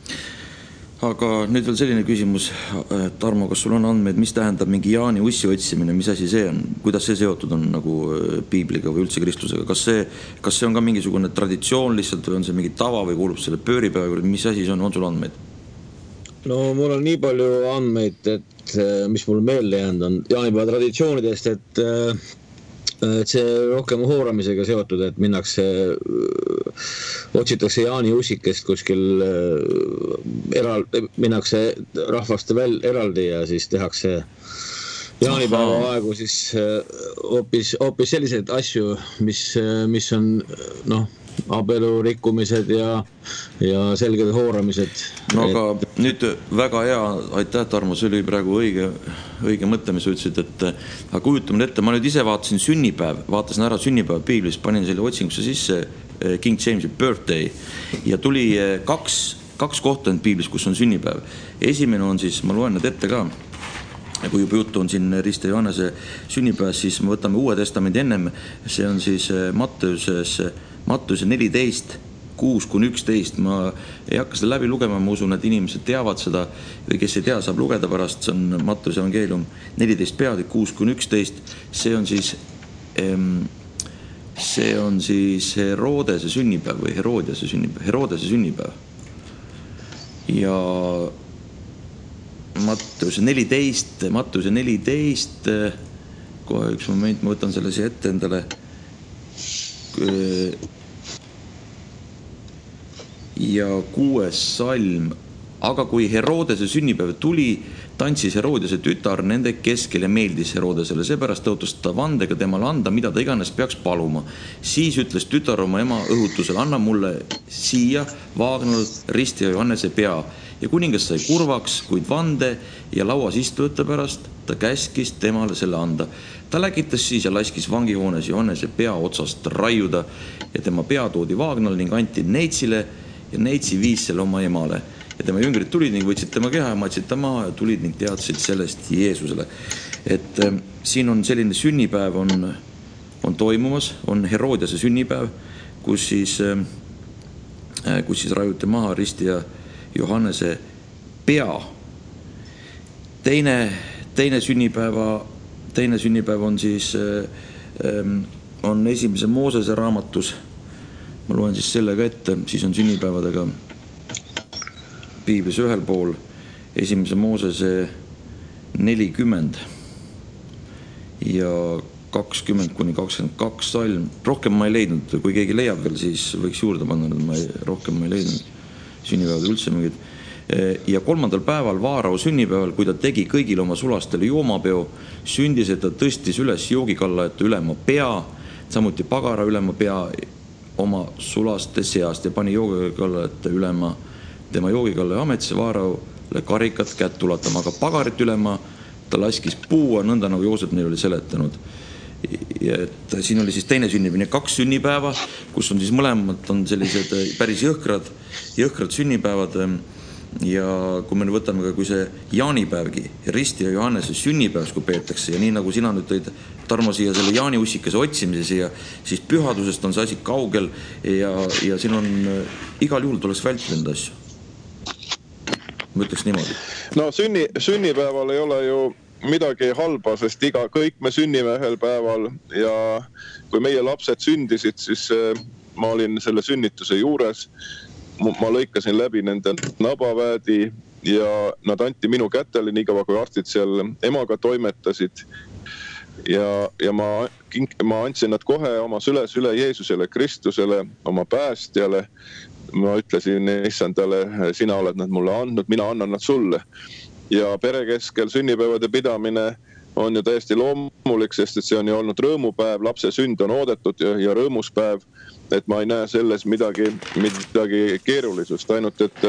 Aga nüüd veel selline küsimus, Tarmo, kas sul on andmeid, mis tähendab mingi Jaani ussi otsimine, mis asi see on, kuidas see seotud on nagu piibliga või üldse kristlusega, kas see, kas see on ka mingisugune traditsioon lihtsalt või on see mingi tava või kuulub selle pööripäeva, mis asi see on, on sul andmeid? no mul on nii palju andmeid, et mis mul meelde jäänud on jaanipäeva traditsioonidest, et et see rohkem hooramisega seotud, et minnakse, otsitakse Jaani ussikest kuskil eral, minnakse rahvaste veel eraldi ja siis tehakse jaanipäeva aegu siis hoopis, hoopis selliseid asju, mis, mis on noh, abielu rikkumised ja, ja selged hooramised. No aga et... nüüd väga hea, aitäh Tarmo, see oli praegu õige, õige mõte, mis sa ütlesid, et aga kujutame ette, ma nüüd ise vaatasin sünnipäev, vaatasin ära sünnipäev piiblis, panin selle otsingusse sisse King James'i birthday ja tuli kaks, kaks kohta piiblis, kus on sünnipäev. Esimene on siis, ma loen need ette ka, kui juba juttu on siin Risti Johannese sünnipäevas, siis me võtame Uue Testamendi ennem, see on siis Matteuses Matteuse neliteist, kuus kuni üksteist, ma ei hakka seda läbi lugema, ma usun, et inimesed teavad seda või kes ei tea, saab lugeda pärast, see on Matteuse evangeelium neliteist peatükk, kuus kuni üksteist, see on siis, see on siis Herodese sünnipäev või Herodiase sünnipäev, Herodese sünnipäev. Ja Matteuse neliteist, Matteuse neliteist, kohe üks moment, ma võtan selle siia ette endale, ja kuues salm. Aga kui Herodese sünnipäev tuli, tantsis Herodiase tütar nende keskel ja meeldis Herodesele. Seepärast tõotas ta vandega temale anda, mida ta iganes peaks paluma. Siis ütles tütar oma ema õhutusel, anna mulle siia Vaagnal Risti ja Johannese pea. Ja kuningas sai kurvaks, kuid vande ja lauas istujate pärast ta käskis temale selle anda. Ta läkitas siis ja laskis vangihoones Johannese pea otsast raiuda ja tema pea toodi Vaagnal ning anti Neitsile ja Neitsi viis selle oma emale. Ja tema jüngrid tulid ning võtsid tema keha ja matsid ta maha ja tulid ning teadsid sellest Jeesusele. Et äh, siin on selline sünnipäev on, on toimumas, on Herodiase sünnipäev, kus siis, äh, kus siis raiuti maha Risti ja Johannese pea. Teine, teine sünnipäeva Teine sünnipäev on siis, on esimese Moosese raamatus, ma loen siis sellega ette, siis on sünnipäevadega piiblis ühel pool, esimese Moosese nelikümmend ja kakskümmend kuni kakskümmend kaks salm. Rohkem ma ei leidnud, kui keegi leiab veel, siis võiks juurde panna, ma ei, rohkem ma ei leidnud sünnipäevad üldse mingid. Ja kolmandal päeval Vaarao sünnipäeval, kui ta tegi kõigile oma sulastele joomapeo, sündis, et ta tõstis üles joogikallajate ülema pea, samuti pagara ülema pea oma sulaste seast ja pani joogikallajate ülema tema joogikallaja ametisse Vaaraole karikat kätt ulatama, aga pagarit ülema ta laskis puua, nõnda nagu Joosep neil oli seletanud. Ja et siin oli siis teine sünnipäev, kaks sünnipäeva, kus on siis mõlemad on sellised päris jõhkrad, jõhkrad sünnipäevad. Ja kui me võtame ka, kui see jaanipäevgi, Risti ja Johannese sünnipäevs, kui peetakse, ja nii nagu sina nüüd tõid Tarmo siia selle Jaani ussikese otsimise siia, siis pühadusest on see asi kaugel ja, ja siin on igal juhul tuleks vältida nende asju. Ma ütleks niimoodi. No sünni, sünnipäeval ei ole ju midagi halba, sest iga, kõik me sünnime ühel päeval ja kui meie lapsed sündisid, siis ma olin selle sünnituse juures. Ma lõikasin läbi nende nabaväädi ja nad anti minu kätele nii kaua, kui arstid seal emaga toimetasid. Ja, ja ma, ma andsin nad kohe oma süles üle Jeesusele, Kristusele, oma päästjale. Ma ütlesin issandale, sina oled nad mulle andnud, mina annan nad sulle. Ja perekeskel sünnipäevade pidamine on ju täiesti loomulik, sest et see on ju olnud rõõmupäev, lapse sünd on oodatud ja, ja rõõmuspäev. Et ma ei näe selles midagi, midagi keerulisust, ainult et,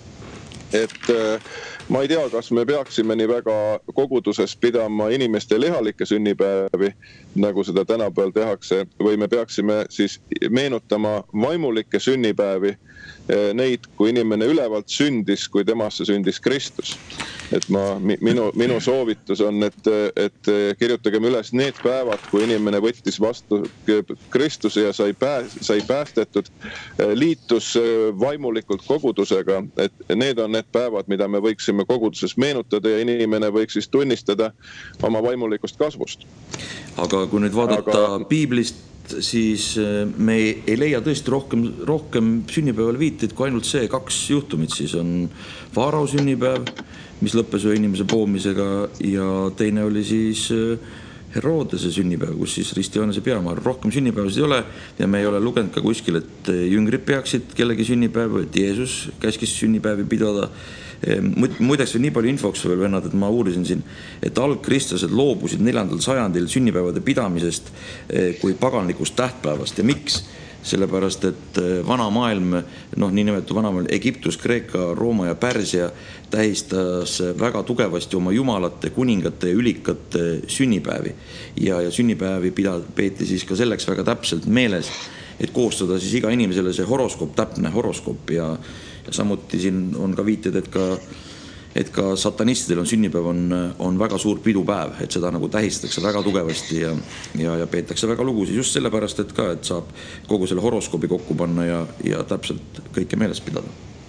et ma ei tea, kas me peaksime nii väga koguduses pidama inimeste lihalikke sünnipäevi, nagu seda tänapäeval tehakse, või me peaksime siis meenutama vaimulikke sünnipäevi, neid, kui inimene ülevalt sündis, kui temasse sündis Kristus. Et ma, minu, minu soovitus on, et, et kirjutagem üles need päevad, kui inimene võttis vastu Kristuse ja sai, pääs, sai päästetud, liitus vaimulikult kogudusega, et need on need päevad, mida me võiksime koguduses meenutada ja inimene võiks siis tunnistada oma vaimulikust kasvust. Aga kui nüüd vaadata Aga... piiblist, siis me ei leia tõesti rohkem, rohkem sünnipäeval viiteid kui ainult see kaks juhtumit. Siis on Faarao sünnipäev, mis lõppes ühe inimese poomisega ja teine oli siis Herodese sünnipäev, kus siis Risti Johanese peamaar. Rohkem sünnipäevasid ei ole ja me ei ole lugenud ka kuskil, et jüngrid peaksid kellegi sünnipäev, et Jeesus käskis sünnipäevi pidada. Muideks nii palju infoks veel vennad, et ma uurisin siin, et algkristlased loobusid neljandal sajandil sünnipäevade pidamisest kui paganlikust tähtpäevast. Ja miks? Sellepärast, et vana maailm, noh nii nimetu vana maailm, Egiptus, Kreeka, Rooma ja Pärsia tähistas väga tugevasti oma jumalate, kuningate ja ülikate sünnipäevi. Ja, ja sünnipäevi pida, peeti siis ka selleks väga täpselt meeles, et koostada siis iga inimesele see horoskoop, täpne horoskoop ja Ja samuti siin on ka viited, et ka, et ka satanistidel on sünnipäev on, on väga suur pidupäev, et seda nagu tähistatakse väga tugevasti ja, ja, ja peetakse väga lugu siis just sellepärast, et ka, et saab kogu selle horoskoobi kokku panna ja, ja täpselt kõike meeles pidada.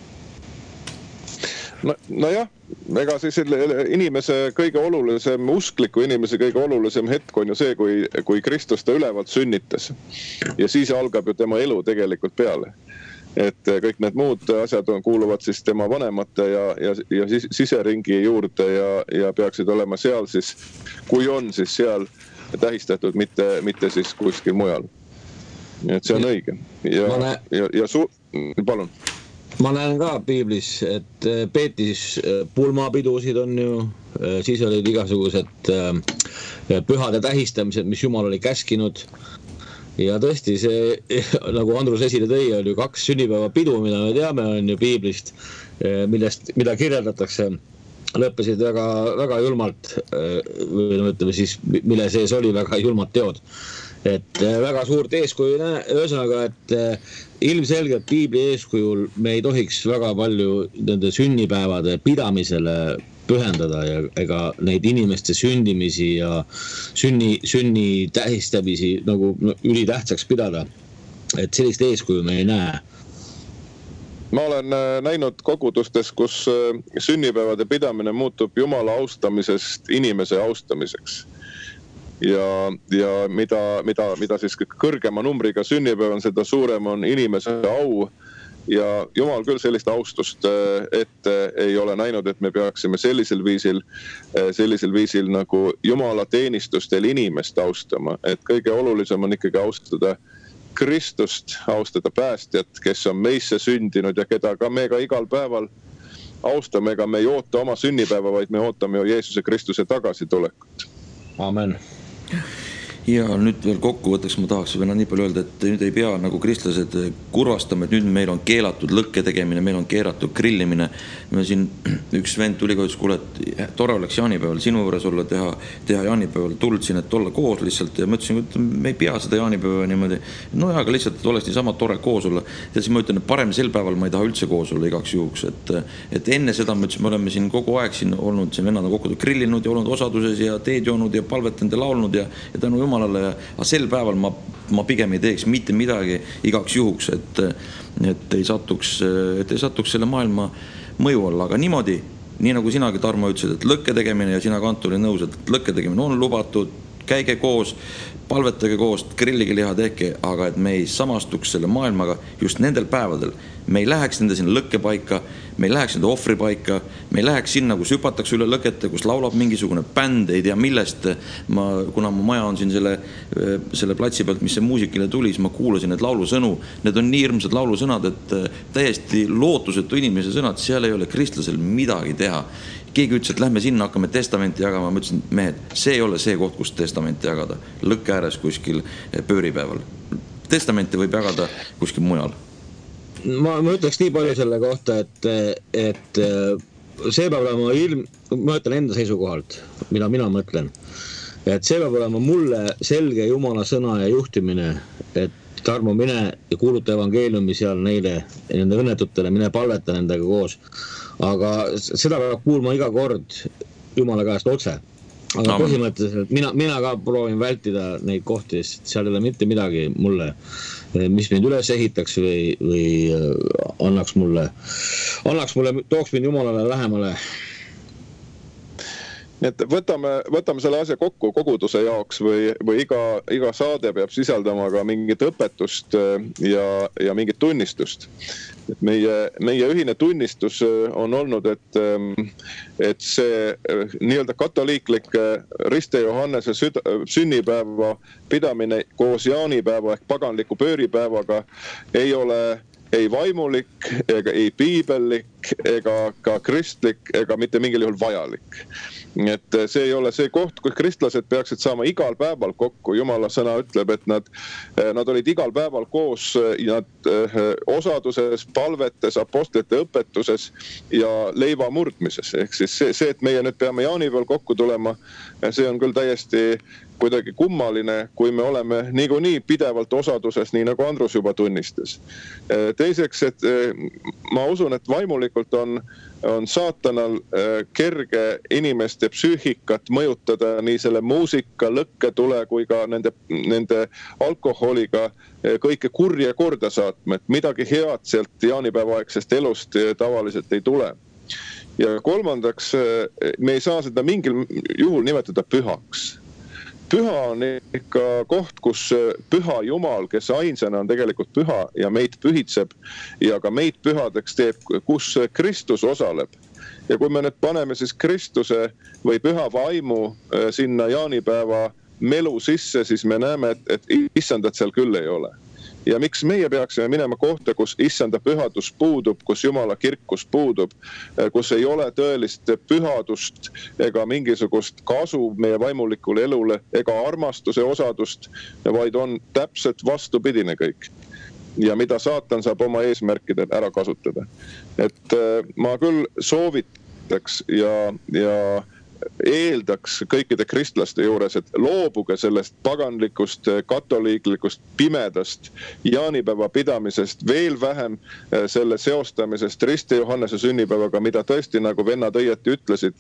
No, no jah, ega siis inimese kõige olulisem, uskliku inimese kõige olulisem hetk on ju see, kui, kui Kristus ta ülevalt sünnitas. Ja siis algab ju tema elu tegelikult peale. Et kõik need muud asjad on, kuuluvad siis tema vanemate ja, ja, ja siseringi juurde ja, ja peaksid olema seal siis, kui on siis seal tähistatud, mitte, mitte siis kuskil mujal. Et see on õige. Ja, näen, ja, ja su... palun. Ma näen ka piiblis, et peeti siis pulmapidusid on ju, siis olid igasugused pühade tähistamised, mis Jumal oli käskinud. Ja tõesti see, nagu Andrus esile tõi, on ju kaks sünnipäeva pidu, mida me teame, on ju piiblist, millest, mida kirjeldatakse, lõppesid väga, väga julmalt, või no ütleme siis, mille sees oli väga julmad teod. Et väga suurt eeskuju, ühesõnaga, et ilmselgelt piibli eeskujul me ei tohiks väga palju nende sünnipäevade pidamisele pühendada ja ega neid inimeste sündimisi ja sünni, sünni tähistamisi nagu ülitähtsaks pidada. Et sellist eeskuju me ei näe. Ma olen näinud kogudustes, kus sünnipäevade pidamine muutub Jumala austamisest inimese austamiseks. Ja, ja mida, mida, mida siis kõrgema numbriga sünnipäev on, seda suurem on inimese au. Ja Jumal küll sellist austust ette ei ole näinud, et me peaksime sellisel viisil, sellisel viisil nagu Jumala teenistustel inimest austama. Et kõige olulisem on ikkagi austada Kristust, austada päästjat, kes on meisse sündinud ja keda ka me ka igal päeval austame, ega me ei oota oma sünnipäeva, vaid me ootame ju Jeesuse Kristuse tagasitulekut. Amen. Ja nüüd veel kokkuvõtteks ma tahaks veel nii palju öelda, et nüüd ei pea nagu kristlased kurvastama, et nüüd meil on keelatud lõkke tegemine, meil on keelatud grillimine. Me siin üks vend tuli ka ütles, kuule, et tore oleks jaanipäeval sinu juures olla, teha, teha jaanipäeval tuld siin, et olla koos lihtsalt. Ja ma ütlesin, et me ei pea seda jaanipäeva niimoodi. No ja, aga lihtsalt, et oleks nii sama tore koos olla. Ja siis ma ütlen, et parem sel päeval ma ei taha üldse koos olla igaks juhuks. Et, et enne seda ma ütlesin, me oleme siin kogu aeg siin olnud, siin vennad on kokku grillinud ja olnud osaduses ja teed joonud ja palvetanud ja laulnud ja, ja tänu Jumalale. Aga sel päeval ma, ma pigem ei teeks mitte midagi igaks juhuks, et, et, ei satuks, et ei satuks selle maailma mõju alla. Aga niimoodi, nii nagu sinagi Tarmo ütlesid, et lõkke tegemine ja sina ka Antoli nõus, et lõkke tegemine on lubatud, käige koos, palvetage koos, grillige liha tehke, aga et me ei samastuks selle maailmaga just nendel päevadel. Me ei läheks nende sinna lõkkepaika, me ei läheks nende ohvripaika, me ei läheks sinna, kus hüpatakse üle lõkete, kus laulab mingisugune bänd, ei tea millest. Ma, kuna mu maja on siin selle, selle platsi pealt, mis see muusikile tuli, siis ma kuulasin need laulusõnu. Need on nii hirmsad laulusõnad, et täiesti lootusetu inimese sõnad, seal ei ole kristlasel midagi teha. Keegi ütles, et lähme sinna, hakkame testamenti jagama. Ma ütlesin, mehed, see ei ole see koht, kus testamenti jagada. Lõkke ääres kuskil pööripäeval. Testamenti võib jagada kuskil mujal. Ma, ma ütleks nii palju selle kohta, et, et see peab olema ilm, ma ütlen enda seisukohalt, mida mina mõtlen, et see peab olema mulle selge Jumala sõna ja juhtimine, et Tarmo, mine ja kuuluta evangeeliumi seal neile, nende õnnetutele, mine palveta nendega koos. Aga seda peab kuulma iga kord Jumala käest otse. Aga põhimõtteliselt mina, mina ka proovin vältida neid kohti, sest seal ei ole mitte midagi mulle, mis mind üles ehitaks või, või annaks mulle, annaks mulle, tooks mind Jumalale lähemale. et võtame, võtame selle asja kokku koguduse jaoks või, või iga, iga saade peab sisaldama ka mingit õpetust ja, ja mingit tunnistust. Et meie, meie ühine tunnistus on olnud, et, et see nii-öelda katoliiklik Riste Johannese sünnipäeva pidamine koos jaanipäeva ehk paganliku pööripäevaga ei ole ei vaimulik, ega ei piibellik, ega ka kristlik, ega mitte mingil juhul vajalik. Et see ei ole see koht, kus kristlased peaksid saama igal päeval kokku. Jumala sõna ütleb, et nad, nad olid igal päeval koos nad, osaduses, palvetes, apostlite õpetuses ja leiva murdmises. Ehk siis see, see, et meie nüüd peame jaanipäeval kokku tulema, see on küll täiesti kuidagi kummaline, kui me oleme niikuinii pidevalt osaduses, nii nagu Andrus juba tunnistas. Teiseks, et ma usun, et vaimulikult on, on saatanal kerge inimeste psüühikat mõjutada nii selle muusika, lõkketule kui ka nende, nende alkoholiga kõike kurje korda saatma, et midagi head sealt jaanipäevaaegsest elust tavaliselt ei tule. Ja kolmandaks, me ei saa seda mingil juhul nimetada pühaks. Püha on ikka koht, kus püha Jumal, kes ainsana on tegelikult püha ja meid pühitseb ja ka meid pühadeks teeb, kus Kristus osaleb. Ja kui me nüüd paneme siis Kristuse või püha vaimu sinna jaanipäeva melu sisse, siis me näeme, et, et issandat seal küll ei ole. Ja miks meie peaksime minema kohta, kus issanda pühadus puudub, kus Jumala kirkus puudub, kus ei ole tõelist pühadust ega mingisugust kasu meie vaimulikule elule ega armastuse osadust, vaid on täpselt vastupidine kõik. Ja mida saatan saab oma eesmärkidel ära kasutada. Et ma küll soovitaks ja, ja eeldaks kõikide kristlaste juures, et loobuge sellest paganlikust, katoliiklikust, pimedast jaanipäeva pidamisest, veel vähem selle seostamisest Riste Johannese sünnipäevaga, mida tõesti, nagu vennad õieti ütlesid,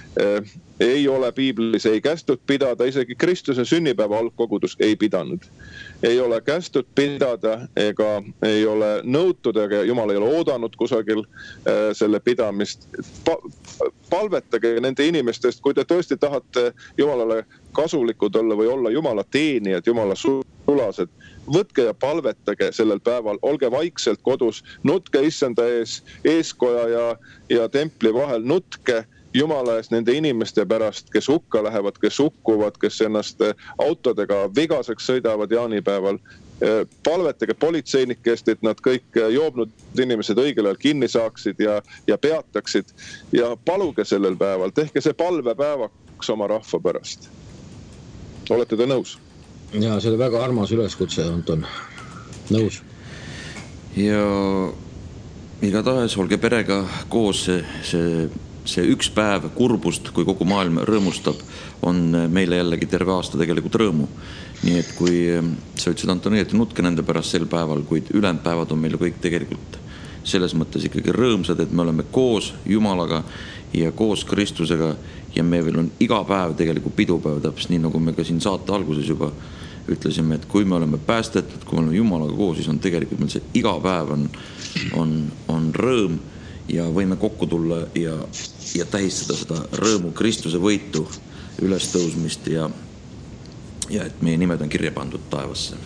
ei ole piiblis ei kästud pidada, isegi Kristuse sünnipäeva algkogudus ei pidanud. Ei ole kästud pidada ega ei ole nõutud, ega Jumal ei ole oodanud kusagil selle pidamist. Pa- palvetage nende inimestest, kui te tõesti tahate Jumalale kasulikud olla või olla Jumala teenijad, Jumala sulased, võtke ja palvetage sellel päeval, olge vaikselt kodus, nutke issanda ees, eeskoja ja, ja templi vahel, nutke Jumala eest nende inimeste pärast, kes hukka lähevad, kes hukkuvad, kes ennast autodega vigaseks sõidavad jaanipäeval. Palvetage politseinike eest, et nad kõik joobnud inimesed õigel ajal kinni saaksid ja, ja peataksid ja paluge sellel päeval, tehke see palvepäevaks oma rahva pärast. Olete te nõus? Ja see oli väga armas üleskutse, Anton. Nõus. Ja igatahes olge perega koos, see, see, see üks päev kurbust, kui kogu maailm rõõmustab, on meile jällegi terve aasta tegelikult rõõmu. Nii et kui sa ütlesid, Anton, et nutke nende pärast sel päeval, kuid ülejäänud päevad on meile kõik tegelikult selles mõttes ikkagi rõõmsad, et me oleme koos Jumalaga ja koos Kristusega ja me veel on iga päev tegelikult pidupäev, täpselt nii nagu me ka siin saate alguses juba ütlesime, et kui me oleme päästetud, kui me oleme Jumalaga koos, siis on tegelikult meil see iga päev on, on, on rõõm ja võime kokku tulla ja, ja tähistada seda rõõmu Kristuse võitu, ülestõusmist ja ja et meie nimed on kirja pandud taevasse.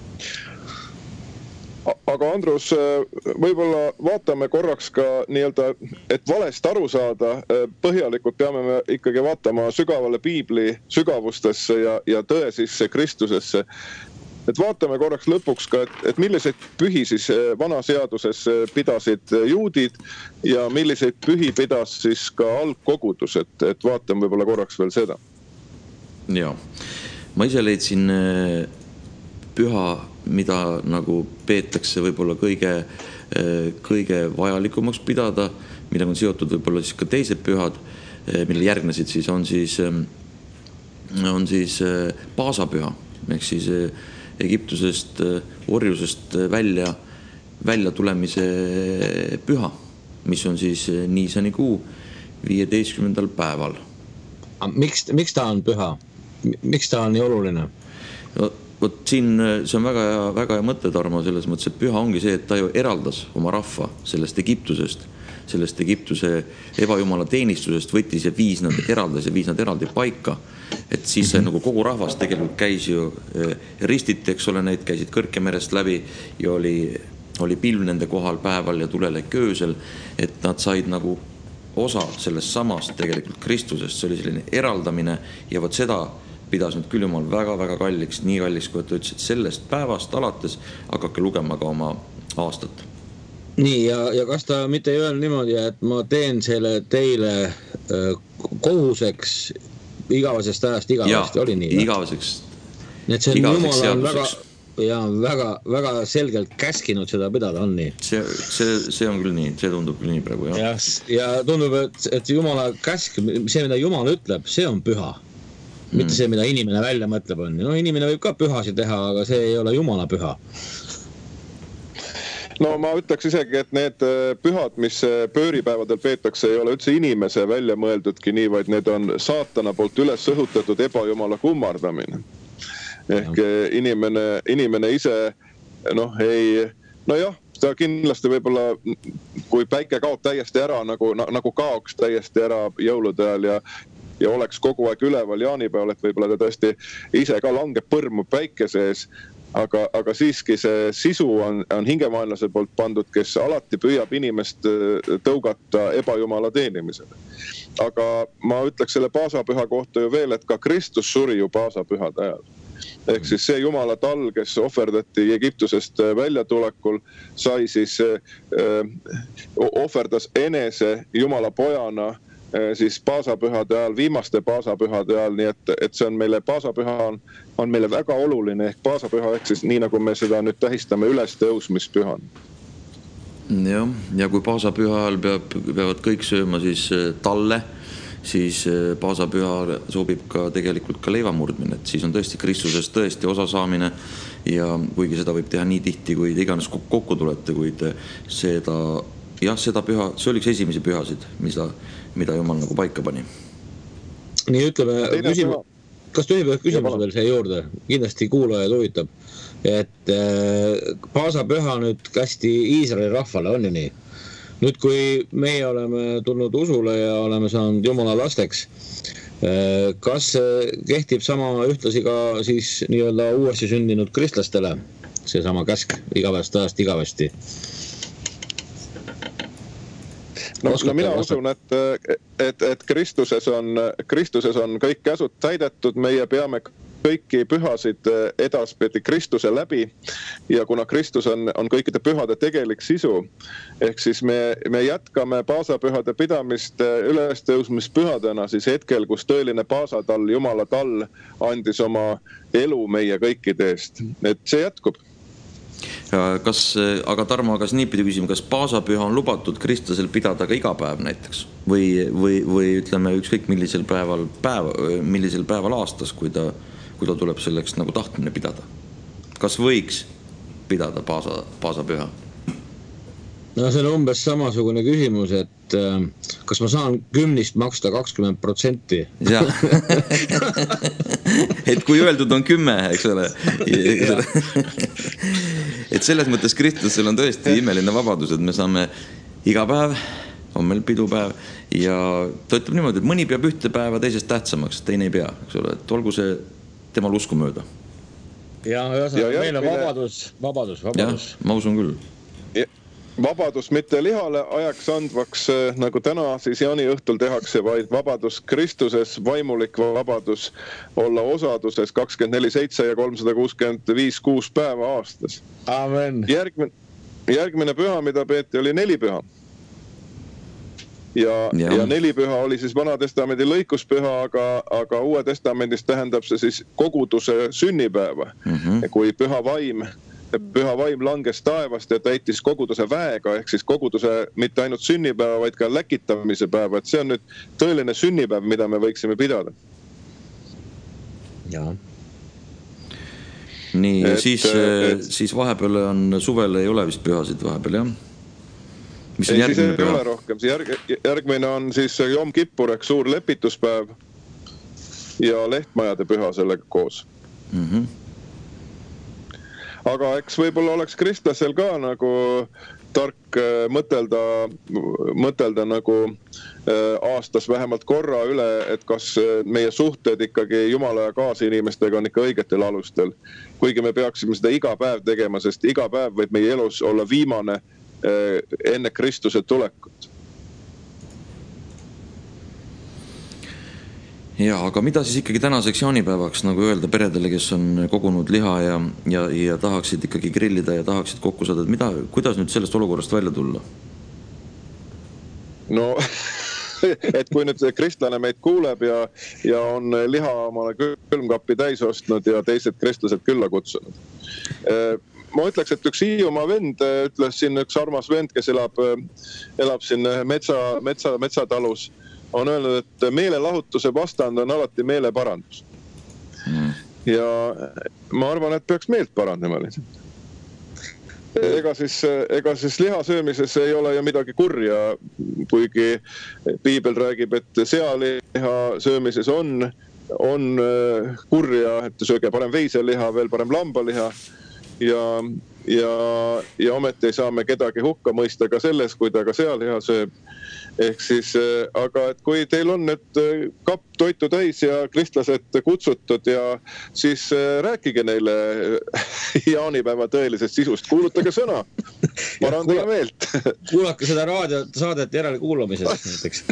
Aga Andrus, võib-olla vaatame korraks ka nii-öelda, et valest aru saada, põhjalikult peame me ikkagi vaatama sügavale piibli sügavustesse ja, ja tõe sisse Kristusesse. Et vaatame korraks lõpuks ka, et, et milliseid pühi siis vanaseaduses pidasid juudid ja milliseid pühi pidas siis ka algkogudus, et, et vaatame võib-olla korraks veel seda. Jaa. Ma ise leidsin püha, mida nagu peetakse võib-olla kõige, kõige vajalikumaks pidada, millega on seotud võib-olla siis ka teised pühad, mille järgnesid siis on siis, on siis paasapüha, ehk siis Egiptusest, orjusest välja, välja tulemise püha, mis on siis niisani kuu viieteistkümnendal päeval. Miks, miks ta on püha? Miks ta on nii oluline? No, võt, siin see on väga hea, väga hea mõte, Tarmo, selles mõttes, et püha ongi see, et ta ju eraldas oma rahva sellest Egiptusest sellest Egiptuse ebajumala teenistusest võttis ja viis nad eraldas ja viis nad eraldi paika. Et siis mm-hmm. nagu kogu rahvas tegelikult käis ju ristiti, eks ole, neid käisid Kõrkemerest läbi ja oli, oli pilv nende kohal päeval ja tulelek öösel, et nad said nagu osa sellest samast tegelikult Kristusest, see oli selline eraldamine ja võt seda pidas nüüd küll jumal väga-väga kalliks, nii kalliks, kui ta ütles, et sellest päevast alates hakake lugema ka oma aastat. Nii, ja, ja kas ta mitte ei öelnud niimoodi, et ma teen selle teile kohuseks igavesest ajast igavesti, oli nii? Igaveseks, nii et see jumal on väga, ja väga, väga selgelt käskinud seda pidada, on nii? See, see, see on küll nii, see tundub küll nii praegu, jah. Ja, ja tundub, et, et jumala käsk, see, mida jumal ütleb, see on püha. Mitte mm. see, mida inimene välja mõtleb on. No inimene võib ka pühasi teha, aga see ei ole jumala püha. No ma ütleks isegi, et need pühad, mis pööripäevadel peetakse, ei ole üldse inimese välja mõeldudki nii, vaid need on saatana poolt üles õhutatud ebajumala kummardamine. Ehk inimene, inimene ise, noh, ei, no jah, ta kindlasti võib-olla, kui päike kaob täiesti ära, nagu, nagu kaoks täiesti ära jõulude ajal ja, ja oleks kogu aeg üleval jaanipäeval, et võib-olla ta tõesti ise ka langeb põrmu päike sees, aga, aga siiski see sisu on, on hingemainlase poolt pandud, kes alati püüab inimest tõugata ebajumala teenimisele. Aga ma ütleks selle paasapüha kohta ju veel, et ka Kristus suri ju paasapühade ajal. Ehk siis see jumala tall, kes ohverdati Egiptusest väljatulekul, sai siis äh, ohverdas enese jumala pojana äh, siis paasapühade ajal, viimaste paasapühade ajal, nii et, et see on meile, paasapüha on, on meile väga oluline, ehk paasapüha, ehk siis nii nagu me seda nüüd tähistame üles tõusmispühan. Ja, ja kui paasapüha ajal peab, peavad kõik sööma siis talle, siis paasapüha sobib ka tegelikult ka leivamurdmine, et siis on tõesti Kristusest tõesti osa saamine ja kuigi seda võib teha nii tihti, kui te iganes kokku tulete, kuid seda, jah, seda püha, see oliks esimesi pühasid, mida, mida jumal nagu paika pani. Nii ütleme, küsima, kas tohib küsimus veel see juurde? Kindlasti kuulajad huvitab, et paasapüha nüüd kästi Iisraeli rahvale, on ju nii? Nüüd, kui meie oleme tulnud usule ja oleme saanud jumala lasteks, kas kehtib sama ühtlasi ka siis nii-öelda uuesti sündinud kristlastele, see sama käsk igavest ajast igavesti? No, no mina usun, et, et, et Kristuses on, Kristuses on kõik käsud täidetud, meie peame kõiki pühasid edaspidi Kristuse läbi ja kuna Kristus on, on kõikide pühade tegelik sisu, ehk siis me, me jätkame paasapühade pidamist ülestõusmispühadena siis hetkel, kus tõeline paasatall, jumala tall andis oma elu meie kõikide eest, et see jätkub. Kas, aga Tarmo, kas niipidi küsime, kas paasapüha on lubatud Kristusel pidada ka iga päev näiteks või, või, või ütleme ükskõik millisel päeval, päev, millisel päeval aastas, kui ta kui ta tuleb selleks nagu tahtmine pidada. Kas võiks pidada paasa, paasapüha? No see on umbes samasugune küsimus, et äh, kas ma saan kümnist maksta kakskümmend protsenti? Jah. Et kui öeldud on kümme, eks ole. Et selles mõttes Kristusel on tõesti imeline vabadus, et me saame iga päev, on meil pidupäev ja ta ütleb niimoodi, et mõni peab ühte päeva teisest tähtsamaks, teine ei pea, eks ole, et olgu see temal usku mööda. Ja, ja meil on vabadus, vabadus, vabadus. Ja, ma usun küll. Ja, vabadus mitte lihale ajaks andvaks, nagu täna siis jaani õhtul tehakse, vaid vabadus Kristuses, vaimulik vabadus olla osaduses kakskümmend neli seitse ja kolmsada kuuskümmend viis kuus päeva aastas. Amen. Järgmine, järgmine püha, mida peeti, oli nelipüha. Ja, ja. ja nelipüha oli siis Vana Testamendi lõikuspüha, aga, aga Uue Testamendis tähendab see siis koguduse sünnipäeva. Mm-hmm. Kui püha vaim, püha vaim langes taevast ja täitis koguduse väega, ehk siis koguduse mitte ainult sünnipäeva, vaid ka läkitamise päeva. Et see on nüüd tõeline sünnipäev, mida me võiksime pidada. Ja. Nii, ja et, siis, et... siis vahepeal on, suvel ei ole vist pühasid vahepeal, jah? Mis on ei, järgmine püha? Ei ole rohkem. Järg, järgmine on siis Jom Kippur, ehk suur lepituspäev ja lehtmajade püha sellega koos. Mm-hmm. Aga eks võib-olla oleks kristlasel ka nagu tark mõtelda, mõtelda nagu aastas vähemalt korra üle, et kas meie suhted ikkagi Jumala ja kaasinimestega on ikka õigetel alustel. Kuigi me peaksime seda iga päev tegema, sest iga päev võib meie elus olla viimane enne Kristuse tulekut. Ja, aga mida siis ikkagi tänaseks jaanipäevaks nagu öelda peredele, kes on kogunud liha ja, ja, ja tahaksid ikkagi grillida ja tahaksid kokku saada, et mida, kuidas nüüd sellest olukorrast välja tulla? No, et kui nüüd kristlane meid kuuleb ja, ja on liha omale külmkappi täis ostnud ja teised kristlased külla kutsunud. Ma ütleks, et üks Hiiumaa vend, ütles siin üks armas vend, kes elab, elab siin metsa, metsa, metsatalus, on öelnud, et meelelahutuse vastand on alati meeleparandus. Mm. Ja ma arvan, et peaks meelt parandama lihtsalt. Ega siis, ega siis liha söömises ei ole ju midagi kurja, kuigi piibel räägib, et sealiha söömises on, on kurja, et sööge parem veiseliha, veel parem lambaliha ja, ja, ja ometi ei saa me kedagi hukka mõista ka selles, kui ta ka sealiha sööb. Ehk siis, aga et kui teil on nüüd kapp toitu täis ja kristlased kutsutud ja siis rääkige neile jaanipäeva tõelisest sisust, kuulutage sõna, parandage meelt. Kuulake seda raadiosaadet järele kuulamisest näiteks.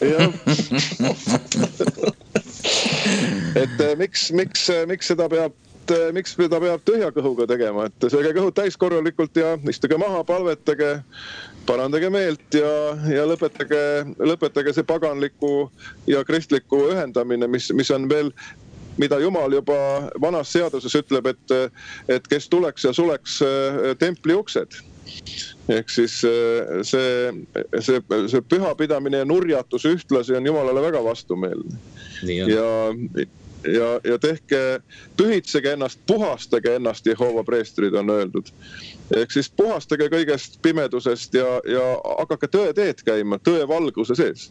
Et miks, miks, miks seda peab miks seda peab tühja kõhuga tegema, et sööge kõhud täis korralikult ja istuge maha, palvetage, parandage meelt ja, ja lõpetage, lõpetage see paganliku ja kristliku ühendamine, mis, mis on veel, mida Jumal juba vanas seaduses ütleb, et, et kes tuleks ja suleks templi uksed. Ehk siis see, see, see pühapidamine ja nurjatus ühtlasi on Jumalale väga vastumeelne. Ja Ja, ja tehke, pühitsege ennast, puhastage ennast, Jehova preestrid on öeldud. Ehk siis puhastage kõigest pimedusest ja, ja hakake tõe teed käima, tõe valguse sees.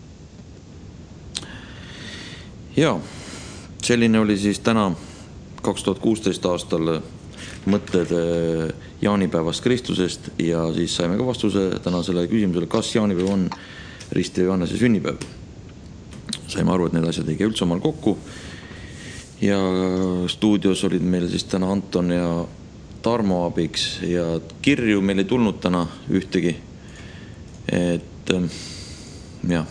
Ja, selline oli siis täna kaks tuhat kuusteist aastal mõtted jaanipäevast Kristusest ja siis saime ka vastuse tänasele küsimusele, kas jaanipäev on Risti Johannese sünnipäev. Saime aru, et need asjad ei käi üldse omal kokku. Ja stuudios olid meil siis täna Anton ja Tarmo abiks ja kirju meil ei tulnud täna ühtegi. Et jah.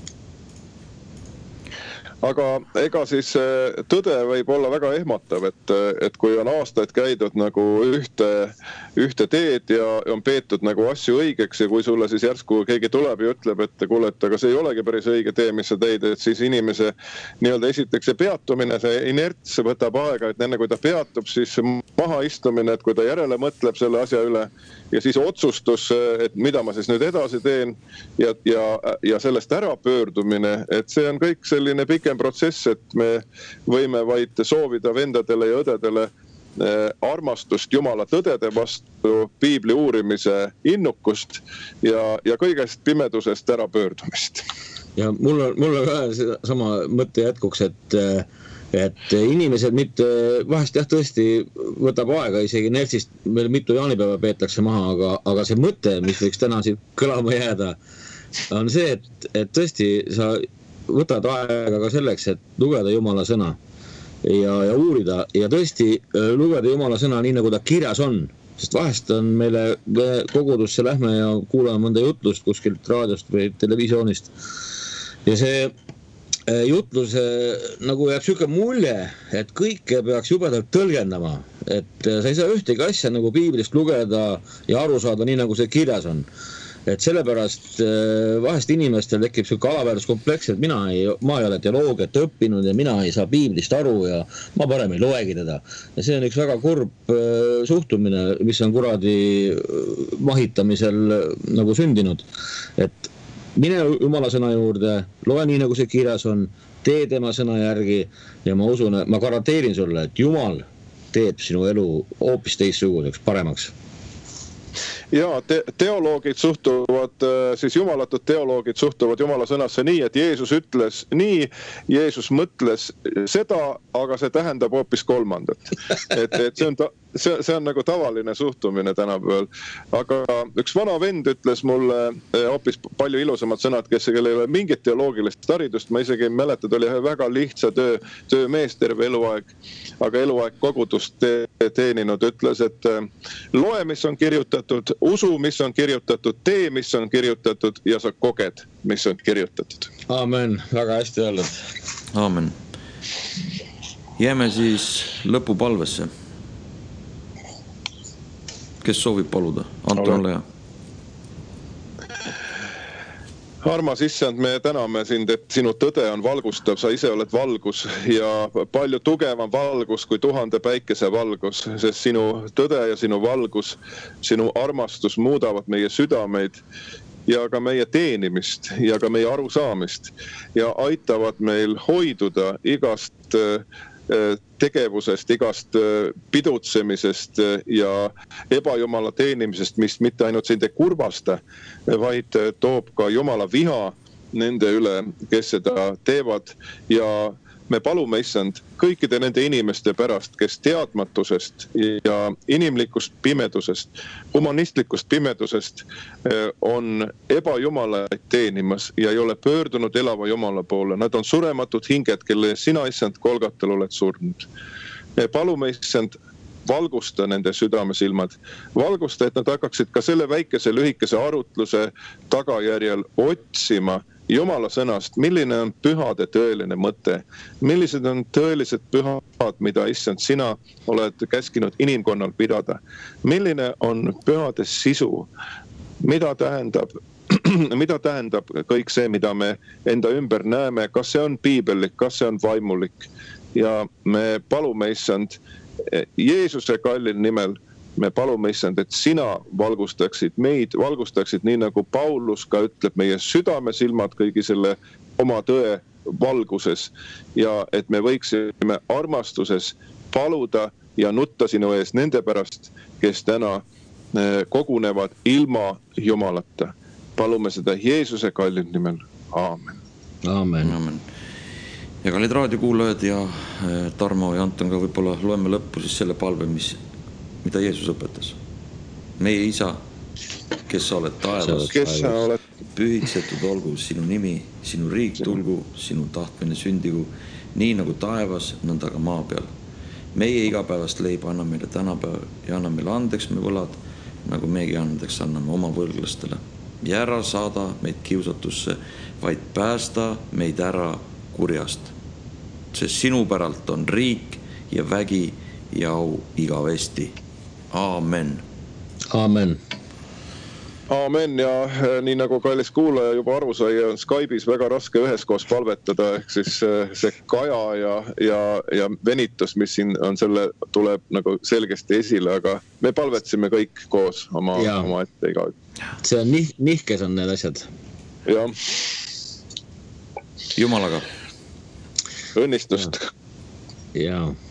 Aga ega siis tõde võib olla väga ehmatav, et, et kui on aastaid käidud nagu ühte, ühte teed ja on peetud nagu asju õigeks ja kui sulle siis järsku keegi tuleb ja ütleb, et kuule, et aga see ei olegi päris õige tee, mis sa teid, et siis inimese nii-öelda esiteks see peatumine, see inerts võtab aega, et enne kui ta peatub, siis maha istumine, et kui ta järele mõtleb selle asja üle ja siis otsustus, et mida ma siis nüüd edasi teen ja, ja, ja sellest ära pöördumine, et see on kõik selline pikem protsess, et me võime vaid soovida vendadele ja õdedele armastust Jumala tõdede vastu, piibli uurimise innukust ja, ja kõigest pimedusest ära pöördumist. Ja mul on, mul on ka sama mõtte jätkuks, et et inimesed mitte, vahest jah tõesti võtab aega isegi nertsist, meil mitu jaanipäeva peetakse maha, aga, aga see mõte, mis võiks täna siit kõlama jääda, on see, et, et tõesti sa võtad aega ka selleks, et lugeda Jumala sõna ja, ja uurida ja tõesti lugeda Jumala sõna nii, nagu ta kirjas on. Sest vahest on meile kogudusse lähme ja kuulame mõnda jutlust kuskilt raadiost või televisioonist ja see jutluse nagu jääb siuke mulje, et kõike peaks jubedalt tõlgendama, et sa ei saa ühtegi asja nagu piiblist lugeda ja aru saada nii, nagu see kirjas on. Et sellepärast vahest inimestel tekib siuke alaväärsuskompleks, et mina ei, ma ei ole teoloogiat õppinud ja mina ei saa piiblist aru ja ma parem ei loegi teda. Ja see on üks väga kurb suhtumine, mis on kuradi mahitamisel nagu sündinud, et mine Jumala sõna juurde, loe nii, nagu see kirjas on, tee tema sõna järgi ja ma usun, ma garanteerin sulle, et Jumal teeb sinu elu hoopis teistsuguseks, paremaks. Ja te- teoloogid suhtuvad, siis jumalatud teoloogid suhtuvad Jumala sõnasse nii, et Jeesus ütles nii, Jeesus mõtles seda, aga see tähendab hoopis kolmandat. Et, et see on ta, see, see on nagu tavaline suhtumine tänapäeval. Aga üks vana vend ütles mulle hoopis palju ilusamad sõnad, kes kellel ei ole mingit teoloogilist haridust. Ma isegi ei mäleta, ta oli väga lihtsa töö, töömees terve eluaeg, aga eluaeg kogudust te, teeninud. Ütles, et loe, mis on kirjutatud, usu, mis on kirjutatud, tee, mis on kirjutatud ja sa koged, mis on kirjutatud. Aamen, väga hästi öeldud. Aamen. Jääme siis lõpupalvesse. Kes soovib paluda? Anto, ole hea. Armas issand, me täname sind, et sinu tõde on valgustav, sa ise oled valgus ja palju tugevam valgus kui tuhande päikese valgus, sest sinu tõde ja sinu valgus, sinu armastus muudavad meie südameid ja ka meie teenimist ja ka meie arusaamist ja aitavad meil hoiduda igast tegevusest, igast pidutsemisest ja ebajumala teenimisest, mis mitte ainult sind ei kurvasta, vaid toob ka jumala viha nende üle, kes seda teevad ja me palume issand kõikide nende inimeste pärast, kes teadmatusest ja inimlikust pimedusest, humanistlikust pimedusest on ebajumalaid teenimas ja ei ole pöördunud elava jumala poole. Nad on surematud hinged, kelle sina issand Golgatal oled surnud. Me palume issand valgusta nende südamesilmad, valgusta, et nad hakkaksid ka selle väikese lühikese arutluse tagajärjel otsima Jumala sõnast, milline on pühade tõeline mõte, millised on tõelised pühad, mida issand sina oled käskinud inimkonnal pidada, milline on pühade sisu, mida tähendab, mida tähendab kõik see, mida me enda ümber näeme, kas see on piibellik, kas see on vaimulik ja me palume issand Jeesuse kallil nimel, me palume issand, et sina valgustaksid meid, valgustaksid nii nagu Paulus ka ütleb meie südamesilmad kõigi selle oma tõe valguses ja et me võiksime armastuses paluda ja nutta sinu ees nende pärast, kes täna kogunevad ilma Jumalata. Palume seda Jeesuse kallil nimel. Aamen. Aamen. Aamen. Ja kallid raadiokuulajad ja Tarmo ja Anton ka võib-olla loeme lõppu siis selle palve, mis mida Jeesus õpetas. Meie isa, kes sa oled taevas, kes sa oled pühitsetud olgu sinu nimi, sinu riik tulgu, sinu tahtmine sündigu, nii nagu taevas, nõnda ka maa peal. Meie igapäevast leiba anna meile tänapäev ja anna meile andeks me võlad, nagu meiegi andeks anname oma võlglastele. Ja ära saada meid kiusatusse, vaid päästa meid ära kurjast. Sest sinu päralt on riik ja vägi ja au igavesti. Aamen. Aamen. Aamen ja nii nagu kallis kuulaja juba aru sai, on Skype'is väga raske üheskoos palvetada, ehk siis see kaja ja, ja, ja venitus, mis siin on, selle tuleb nagu selgesti esile, aga me palvetsime kõik koos oma, oma ette iga. See on nih, nihkes on need asjad. Ja. Jumalaga. Õnnistust. Ja. Ja.